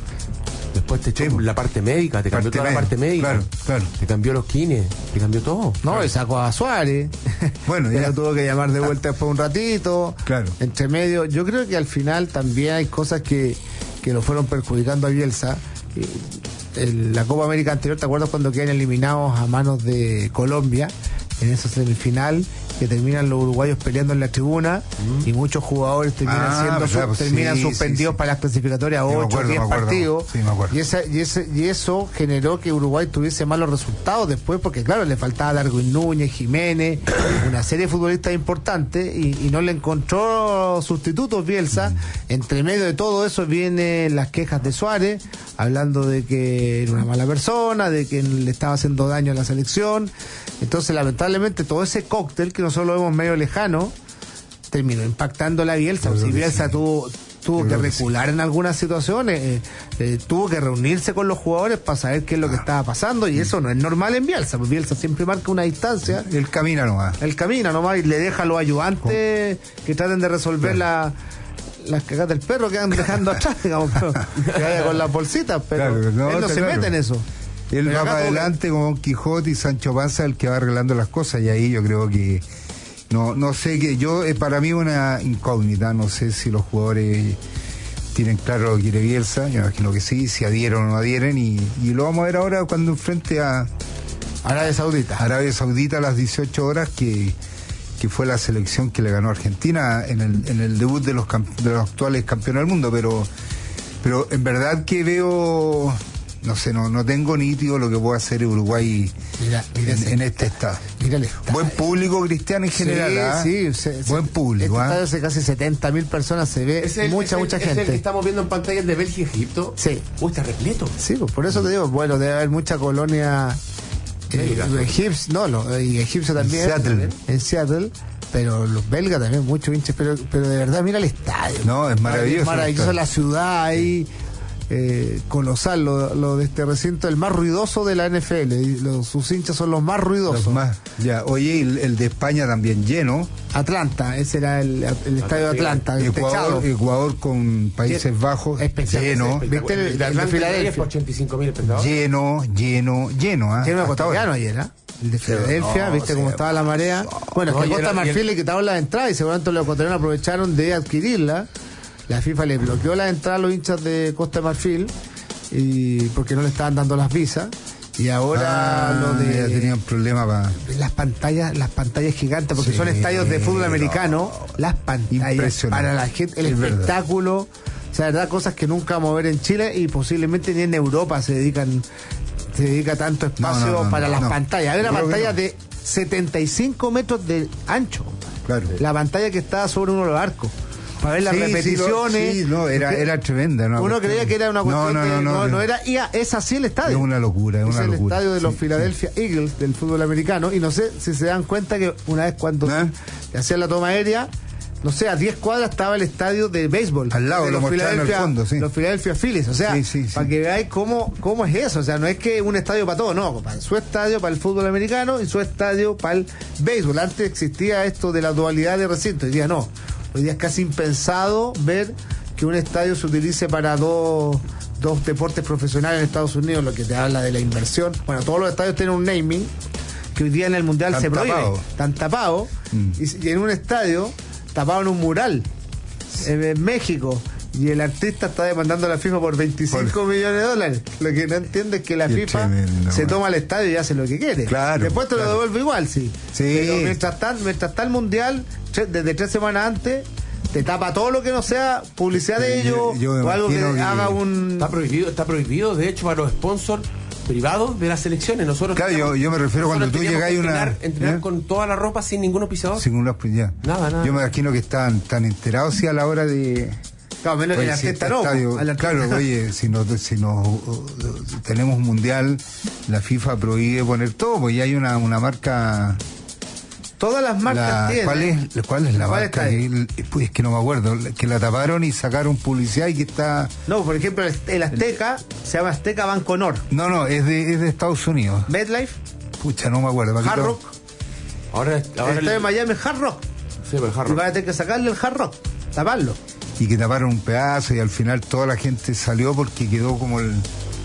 C: Después te echó
F: Sí.
C: la parte médica, te cambió
F: Parte
C: toda la parte
F: médica,
C: médica.
F: claro, claro.
C: Te cambió los kines, te cambió todo.
B: No, y sacó a Suárez.
F: Bueno,
B: ya
F: ya.
B: lo tuvo que llamar de vuelta después un ratito.
F: Claro.
B: Entre medio. Yo creo que al final también hay cosas que, que lo fueron perjudicando a Bielsa. Eh, el- la Copa América anterior, ¿te acuerdas cuando quedan eliminados a manos de Colombia en esa semifinal? Que terminan los uruguayos peleando en la tribuna y muchos jugadores terminan
F: Ah,
B: siendo
F: verdad,
B: su-
F: pues
B: terminan
F: sí,
B: suspendidos
F: sí, sí.
B: para las clasificatorias
F: Sí, me
B: ocho,
F: acuerdo,
B: diez
F: me acuerdo.
B: partidos.
F: Sí, me acuerdo.
B: Y, esa, y, ese, y eso generó que Uruguay tuviese malos resultados después, porque claro, le faltaba Darwin Núñez, Jiménez, una serie de futbolistas importantes y, y no le encontró sustitutos Bielsa. Entre medio de todo eso vienen las quejas de Suárez, hablando de que era una mala persona, de que le estaba haciendo daño a la selección. Entonces, lamentablemente, todo ese cóctel que nosotros lo vemos medio lejano, terminó impactando a la Bielsa.
F: Yo creo
B: Si
F: que
B: Bielsa
F: sí.
B: tuvo, tuvo
F: Yo
B: que
F: creo que sí.
B: recular en algunas situaciones, eh, eh, tuvo que reunirse con los jugadores para saber qué es lo que estaba pasando, y eso no es normal en Bielsa, porque Bielsa siempre marca una distancia,
F: Él camina nomás.
B: él camina nomás y le deja a los ayudantes que traten de resolver la, las cagadas del perro que van dejando atrás, digamos, pero que vaya con las bolsitas, pero
F: Claro, no,
B: él no
F: está
B: se
F: claro.
B: mete en eso.
F: Él
B: Pero
F: va
B: acá
F: para
B: todo-
F: adelante como Don Quijote y Sancho Panza el que va arreglando las cosas, y ahí yo creo que no no sé, que yo es para mí una incógnita, no sé si los jugadores tienen claro lo que quiere Bielsa, yo imagino que sí, si adhieren o no adhieren, y, y lo vamos a ver ahora cuando enfrente a
B: Arabia Saudita.
F: Arabia Saudita a las dieciocho horas, que, que fue la selección que le ganó a Argentina en el, en el debut de los, camp- de los actuales campeones del mundo, pero, pero en verdad que veo no sé, no, no tengo nítido lo que puede hacer Uruguay
B: mira, mira
F: en, en este estado.
B: Mírale.
F: Buen público, Cristiano, en general.
B: Sí,
F: ¿ah?
B: sí. Se,
F: Buen
B: se,
F: público.
B: Este
F: ¿ah?
B: estadio hace casi setenta mil personas, se ve
C: ¿Es el,
B: mucha,
C: es el,
B: mucha
C: es
B: gente.
C: el que estamos viendo en pantalla de Bélgica y Egipto?
B: Sí.
C: Uy, está repleto.
B: Sí, pues por eso te digo, bueno, debe haber mucha colonia eh, egipcia, no, no, y egipcio también.
F: En Seattle.
B: En Seattle. Pero los belgas también, muchos hinchas, pero, pero de verdad, mira el estadio.
F: No, es maravilloso.
B: Es maravilloso la ciudad ahí, eh, colosal, lo, lo de este recinto, el más ruidoso de la N F L. Y los, sus hinchas son los más ruidosos.
F: Los más, ya, oye, el, el de España también lleno.
B: Atlanta, ese era el, el estadio de Atlanta, el
F: Ecuador,
B: techado.
F: Ecuador con Países Bajos, lleno.
B: ¿Viste el, el, el de Filadelfia?
C: ochenta y cinco mil espectadores.
F: Lleno, lleno, lleno. ¿ah?
B: Lleno de ecuatorianos ayer, ¿eh? El de Filadelfia,
F: no,
B: viste
F: sí,
B: cómo estaba la marea. Bueno,
C: no,
B: es que Costa
C: era,
B: Marfil
C: el...
B: le quitaron las entradas y seguramente los ecuatorianos aprovecharon de adquirirla. La FIFA le bloqueó las entradas a los hinchas de Costa Marfil y porque no le estaban dando las visas. Y ahora
F: ah,
B: lo de
F: ya tenían problema para
B: las pantallas, las pantallas gigantes, porque
F: sí,
B: son estadios de fútbol americano,
F: no,
B: las pantallas para la gente, el
F: es
B: espectáculo, verdad. O sea, verdad, cosas que nunca vamos a ver en Chile y posiblemente ni en Europa se dedican, se dedica tanto espacio
F: no, no, no,
B: para
F: no,
B: las
F: no.
B: pantallas. Hay una
F: Creo
B: pantalla
F: no.
B: de setenta y cinco metros de ancho.
F: Claro.
B: La pantalla que está sobre uno de los arcos. Para ver las
F: sí,
B: repeticiones.
F: Sí, lo, sí, no, era, era tremenda.
B: Uno
F: cuestión.
B: creía que era una cuestión
F: no, no,
B: que
F: no,
B: no,
F: no,
B: no era. Y es así el estadio.
F: Es una locura, es una
B: es el
F: locura.
B: estadio de los
F: sí,
B: Philadelphia
F: sí.
B: Eagles del fútbol americano. Y no sé si se dan cuenta que una vez cuando
F: ¿Eh?
B: hacían la toma aérea, no sé, a diez cuadras estaba el estadio de béisbol.
F: Al lado,
B: de
F: lo
B: los
F: mostraron al
B: Philadelphia,
F: fondo, sí.
B: los Philadelphia Phillies. O sea,
F: sí, sí, sí.
B: para que veáis cómo, cómo es eso. O sea, no es que un estadio para todo, no. Para su estadio para el fútbol americano y su estadio para el béisbol. Antes existía esto de la dualidad de recinto. Hoy día no. Hoy día es casi impensado ver que un estadio se utilice para dos, dos deportes profesionales en Estados Unidos, lo que te habla de la inversión. Bueno, todos los estadios tienen un naming que hoy día en el Mundial
F: Tan
B: se prohíbe.
F: tapado.
B: Están tapados. Mm. Y, y en un estadio, tapado en un mural, en, en México, y el artista está demandando a la FIFA por veinticinco por... millones de dólares. Lo que no entiende es que la Qué FIFA tremendo, se toma el estadio y hace lo que quiere.
F: Claro,
B: Después te
F: claro.
B: lo devuelve igual, sí.
F: sí.
B: Pero mientras está, mientras está el Mundial, desde tres semanas antes, te tapa todo lo que no sea publicidad de ellos o algo que, que haga un...
C: Está prohibido, está prohibido, de hecho, para los sponsors privados de las selecciones. Nosotros
F: claro, yo, yo me refiero cuando tú llegas a una...
C: Entrenar
F: ¿eh?
C: con toda la ropa sin ningún auspiciador.
F: Sin ningún auspiciador.
C: Nada, nada.
F: Yo me imagino que están tan enterados si a la hora de...
B: Claro, menos
F: oye,
B: el
F: si
B: artista
F: este
B: no.
F: Estadio,
B: al
F: claro, oye, si nos si nos uh, tenemos un mundial, la FIFA prohíbe poner todo, pues ya hay una, una marca...
B: Todas las marcas
F: la,
B: tienen.
F: ¿cuál, es, ¿Cuál es la
B: ¿Cuál
F: marca? Que, pues es que no me acuerdo, que la taparon y sacaron publicidad y que está...
B: No, por ejemplo, el, el Azteca, se llama Azteca Banco Honor.
F: No, no, es de, es de Estados Unidos.
B: MetLife.
F: Pucha, no me acuerdo.
B: Hard Rock.
C: Ahora, ahora
B: el estadio de Miami es Hard Rock.
C: Sí, pero el Hard Rock.
B: Y van a tener que sacarle el Hard Rock, taparlo.
F: Y que taparon un pedazo y al final toda la gente salió porque quedó como el...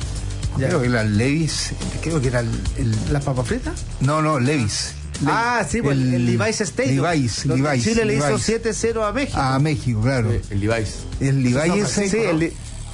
F: Ya. Creo que era el Levi's, creo que era el... el
B: ¿Las papas fritas?
F: No, no, Levi's.
B: Le, ah, sí, pues el, el Levi's Stadium.
F: Levi's, Levi's.
B: Chile
F: Levi's.
B: le hizo siete cero a México.
F: A México, claro.
C: El, el Levi's.
F: El Levi's,
B: sí, sí, el,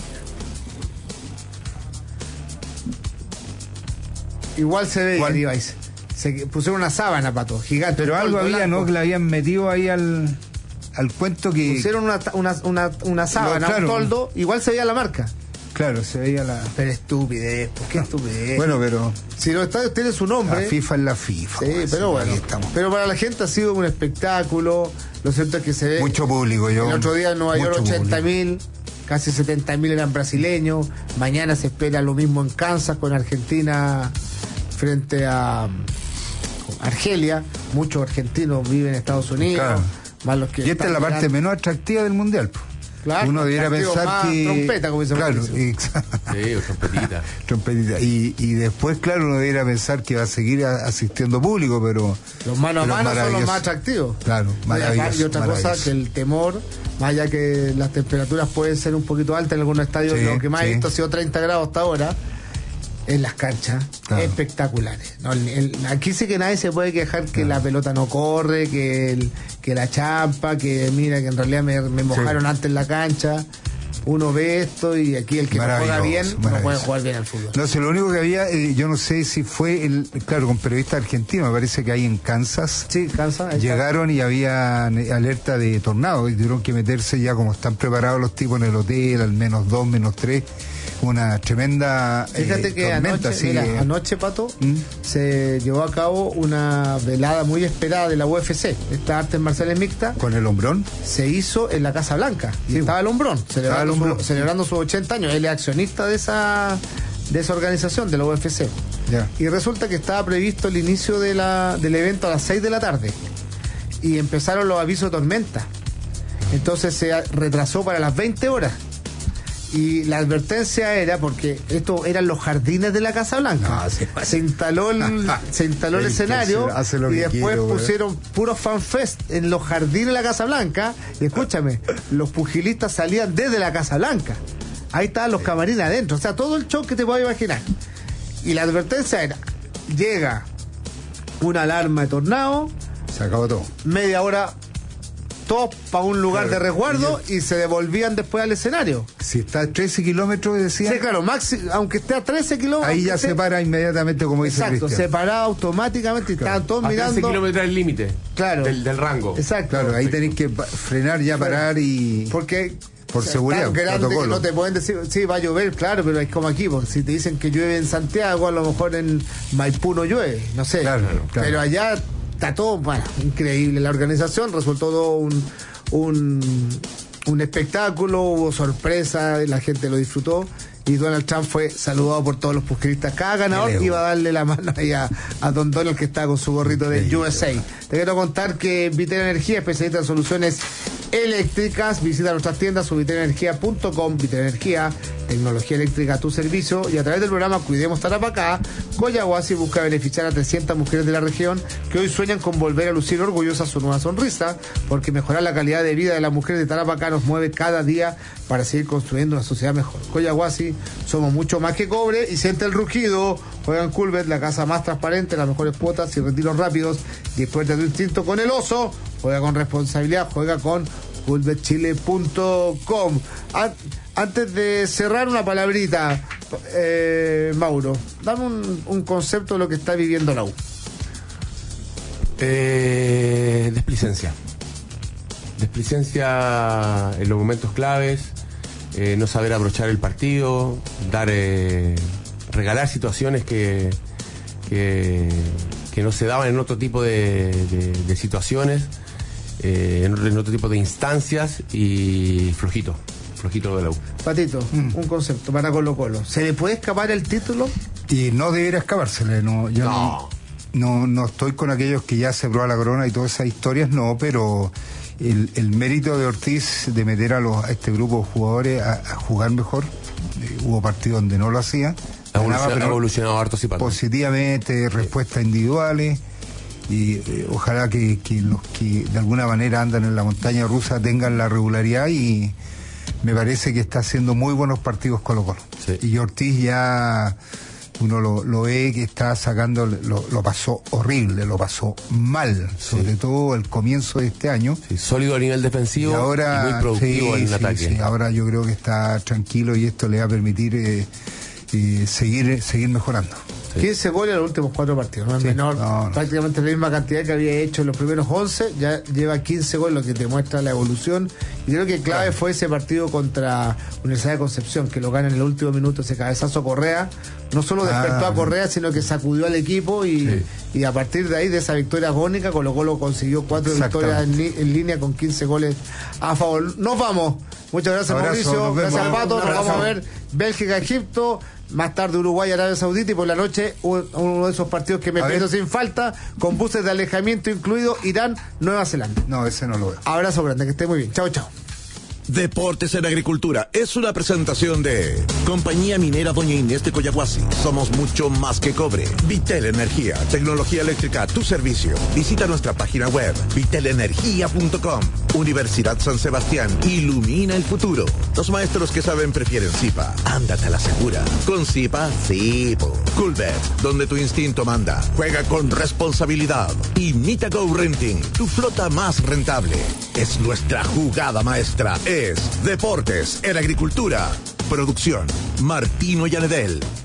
B: igual se ve el Levi's. Se pusieron una sábana, pato, gigante.
F: Pero algo había,
B: blanco.
F: ¿no? Que le habían metido ahí al, al cuento que...
B: Pusieron una, una, una, una sábana, no, claro. Un toldo, igual se veía la marca.
F: Claro, se veía la...
B: Pero estupidez, pues qué estupidez.
F: Bueno, pero...
B: Si los estadios tienen su nombre...
F: La FIFA es la FIFA.
B: Sí, pues, pero bueno. Estamos. Pero para la gente ha sido un espectáculo. Lo cierto es que se ve...
F: Mucho público, yo...
B: El otro día en Nueva York ochenta mil, casi setenta mil eran brasileños. Mañana se espera lo mismo en Kansas con Argentina frente a Argelia. Muchos argentinos viven en Estados Unidos.
F: Claro.
B: Más los que
F: y esta es la parte mirando. menos atractiva del Mundial.
B: Claro,
F: uno debiera pensar
B: más
F: que
B: trompeta, como dice
F: claro,
C: exacto. Sí, o trompetita.
F: trompetita. Y, y después, claro, uno debiera pensar que va a seguir a, asistiendo público, pero
B: los mano a mano son los más atractivos.
F: Claro, maravilloso.
B: Y otra cosa que el temor, más allá que las temperaturas pueden ser un poquito altas en algunos estadios, sí, lo que más sí. he visto ha sido treinta grados hasta ahora. En las canchas, claro. Espectaculares. No, el, el, aquí sí que nadie se puede quejar que claro. La pelota no corre, que el, que la champa, que mira que en realidad me, me mojaron sí. Antes en la cancha. Uno ve esto y aquí el que no juega bien no puede jugar bien al fútbol.
F: No sé, lo único que había, eh, yo no sé si fue, el claro, con periodistas argentinos, me parece que ahí en Kansas.
B: Sí, Kansas.
F: Llegaron y había alerta de tornado y tuvieron que meterse ya como están preparados los tipos en el hotel, al menos dos, menos tres. una tremenda eh,
B: Fíjate que
F: tormenta,
B: anoche,
F: sí,
B: mira,
F: eh.
B: anoche, Pato,
F: ¿Mm?
B: se llevó a cabo una velada muy esperada de la U F C, esta artes marciales mixtas.
F: ¿Con el hombrón?
B: Se hizo en la Casa Blanca. Sí, estaba el hombrón, celebrando, el hombrón. Su, celebrando sus ochenta años. Él es accionista de esa, de esa organización, de la U F C.
F: Yeah.
B: Y resulta que estaba previsto el inicio de la, del evento a las seis de la tarde. Y empezaron los avisos de tormenta. Entonces se retrasó para las veinte horas. Y la advertencia era, porque esto eran los jardines de la Casa Blanca.
F: No, sí,
B: se instaló el, se instaló el escenario y después
F: quiero,
B: pusieron puros fanfest en los jardines de la Casa Blanca. Y escúchame, los pugilistas salían desde la Casa Blanca. Ahí estaban los camarines adentro. O sea, todo el show que te puedas imaginar. Y la advertencia era, llega una alarma de tornado,
F: se acabó todo.
B: Media hora todos para un lugar claro, de resguardo y, y se devolvían después al escenario.
F: Si está a trece kilómetros, decía.
B: Sí, claro, maxi, aunque esté a trece kilómetros.
F: Ahí ya
B: esté,
F: se para inmediatamente, como dice
B: Exacto,
F: Cristian.
B: se paraba automáticamente y claro. Estaban todos
C: a
B: mirando.
C: trece kilómetros el límite.
B: Claro.
C: Del, del rango.
B: Exacto.
F: Claro, ahí tenés que frenar, ya parar y.
B: Porque.
F: Por seguridad,
B: tan grande que no te pueden decir, sí, va a llover, claro, pero es como aquí, porque si te dicen que llueve en Santiago, a lo mejor en Maipú no llueve, no sé.
F: Claro, claro.
B: Pero allá está todo, bueno, increíble. La organización resultó todo un, un, un espectáculo, hubo sorpresa, la gente lo disfrutó. Y Donald Trump fue saludado por todos los pugilistas. Cada ganador iba a darle la mano ahí a, a Don Donald, que está con su gorrito de U S A. Te quiero contar que Vitel Energía, especialista en soluciones eléctricas, visita nuestras tiendas o vitel energía punto com. Vitel Energía, tecnología eléctrica a tu servicio. Y a través del programa Cuidemos Tarapacá, Coyahuasi busca beneficiar a trescientas mujeres de la región que hoy sueñan con volver a lucir orgullosas su nueva sonrisa, porque mejorar la calidad de vida de las mujeres de Tarapacá nos mueve cada día para seguir construyendo una sociedad mejor. Coyahuasi, somos mucho más que cobre. Y siente el rugido. Juegan Culbet, la casa más transparente, las mejores cuotas y retiros rápidos. Despierta tu instinto con el oso. Juega con responsabilidad, juega con culbet chile punto com. Antes de cerrar, una palabrita, eh, Mauro, dame un, un concepto de lo que está viviendo la U.
C: Eh, desplicencia. Desplicencia en los momentos claves. Eh, no saber abrochar el partido, dar eh, regalar situaciones que, que que no se daban en otro tipo de, de, de situaciones, eh, en, en otro tipo de instancias, y flojito, flojito de la U.
B: Patito, mm. un concepto para Colo Colo. ¿Se le puede escapar el título?
F: Y no debería escapársele, no, yo no. No, no, no estoy con aquellos que ya se probó la corona y todas esas historias, no, pero El, el mérito de Ortiz de meter a, los, a este grupo de jugadores a, a jugar mejor. Eh, hubo partidos donde no lo hacía.
C: Ha evolucionado, evolucionado harto, sí,
F: positivamente, respuestas individuales. Y eh, ojalá que, que los que de alguna manera andan en la montaña rusa tengan la regularidad, y me parece que está haciendo muy buenos partidos Colo Colo. Sí. Y Ortiz ya uno lo, lo ve que está sacando, lo, lo pasó horrible, lo pasó mal, sobre sí. todo el comienzo de este año.
C: Sí, sólido a nivel defensivo y, ahora, y muy productivo sí, en el sí, ataque.
F: Sí, ahora yo creo que está tranquilo y esto le va a permitir eh, eh, seguir, seguir mejorando.
B: Sí. quince goles en los últimos cuatro partidos, no es sí, menor, no, no. prácticamente la misma cantidad que había hecho en los primeros once, ya lleva quince goles, lo que te muestra la evolución. Y creo que clave claro. fue ese partido contra Universidad de Concepción, que lo gana en el último minuto, ese cabezazo Correa. No solo despertó ah, a Correa, sino que sacudió al equipo, y, sí. y a partir de ahí, de esa victoria agónica, Colo Colo consiguió cuatro victorias en, en línea con quince goles a favor. Nos vamos. Muchas gracias, abrazo, Mauricio. Gracias, Pato. Nos vamos a ver Bélgica, Egipto. Más tarde Uruguay, Arabia Saudita, y por la noche uno de esos partidos que me pierdo sin falta, con buses de alejamiento incluido, Irán, Nueva Zelanda.
F: No, ese no lo veo.
B: Abrazo grande, que esté muy bien. Chao, chao.
A: Deportes en Agricultura es una presentación de Compañía Minera Doña Inés de Coyahuasi. Somos mucho más que cobre. Vitel Energía, tecnología eléctrica a tu servicio. Visita nuestra página web vitel energía punto com. Universidad San Sebastián, ilumina el futuro. Los maestros que saben prefieren Zipa. Ándate a la segura. Con Zipa, sí. Culbet, donde tu instinto manda. Juega con responsabilidad. Y Mitago Renting, tu flota más rentable. Es nuestra jugada maestra. Es Deportes en Agricultura. Producción Martino Yanedel.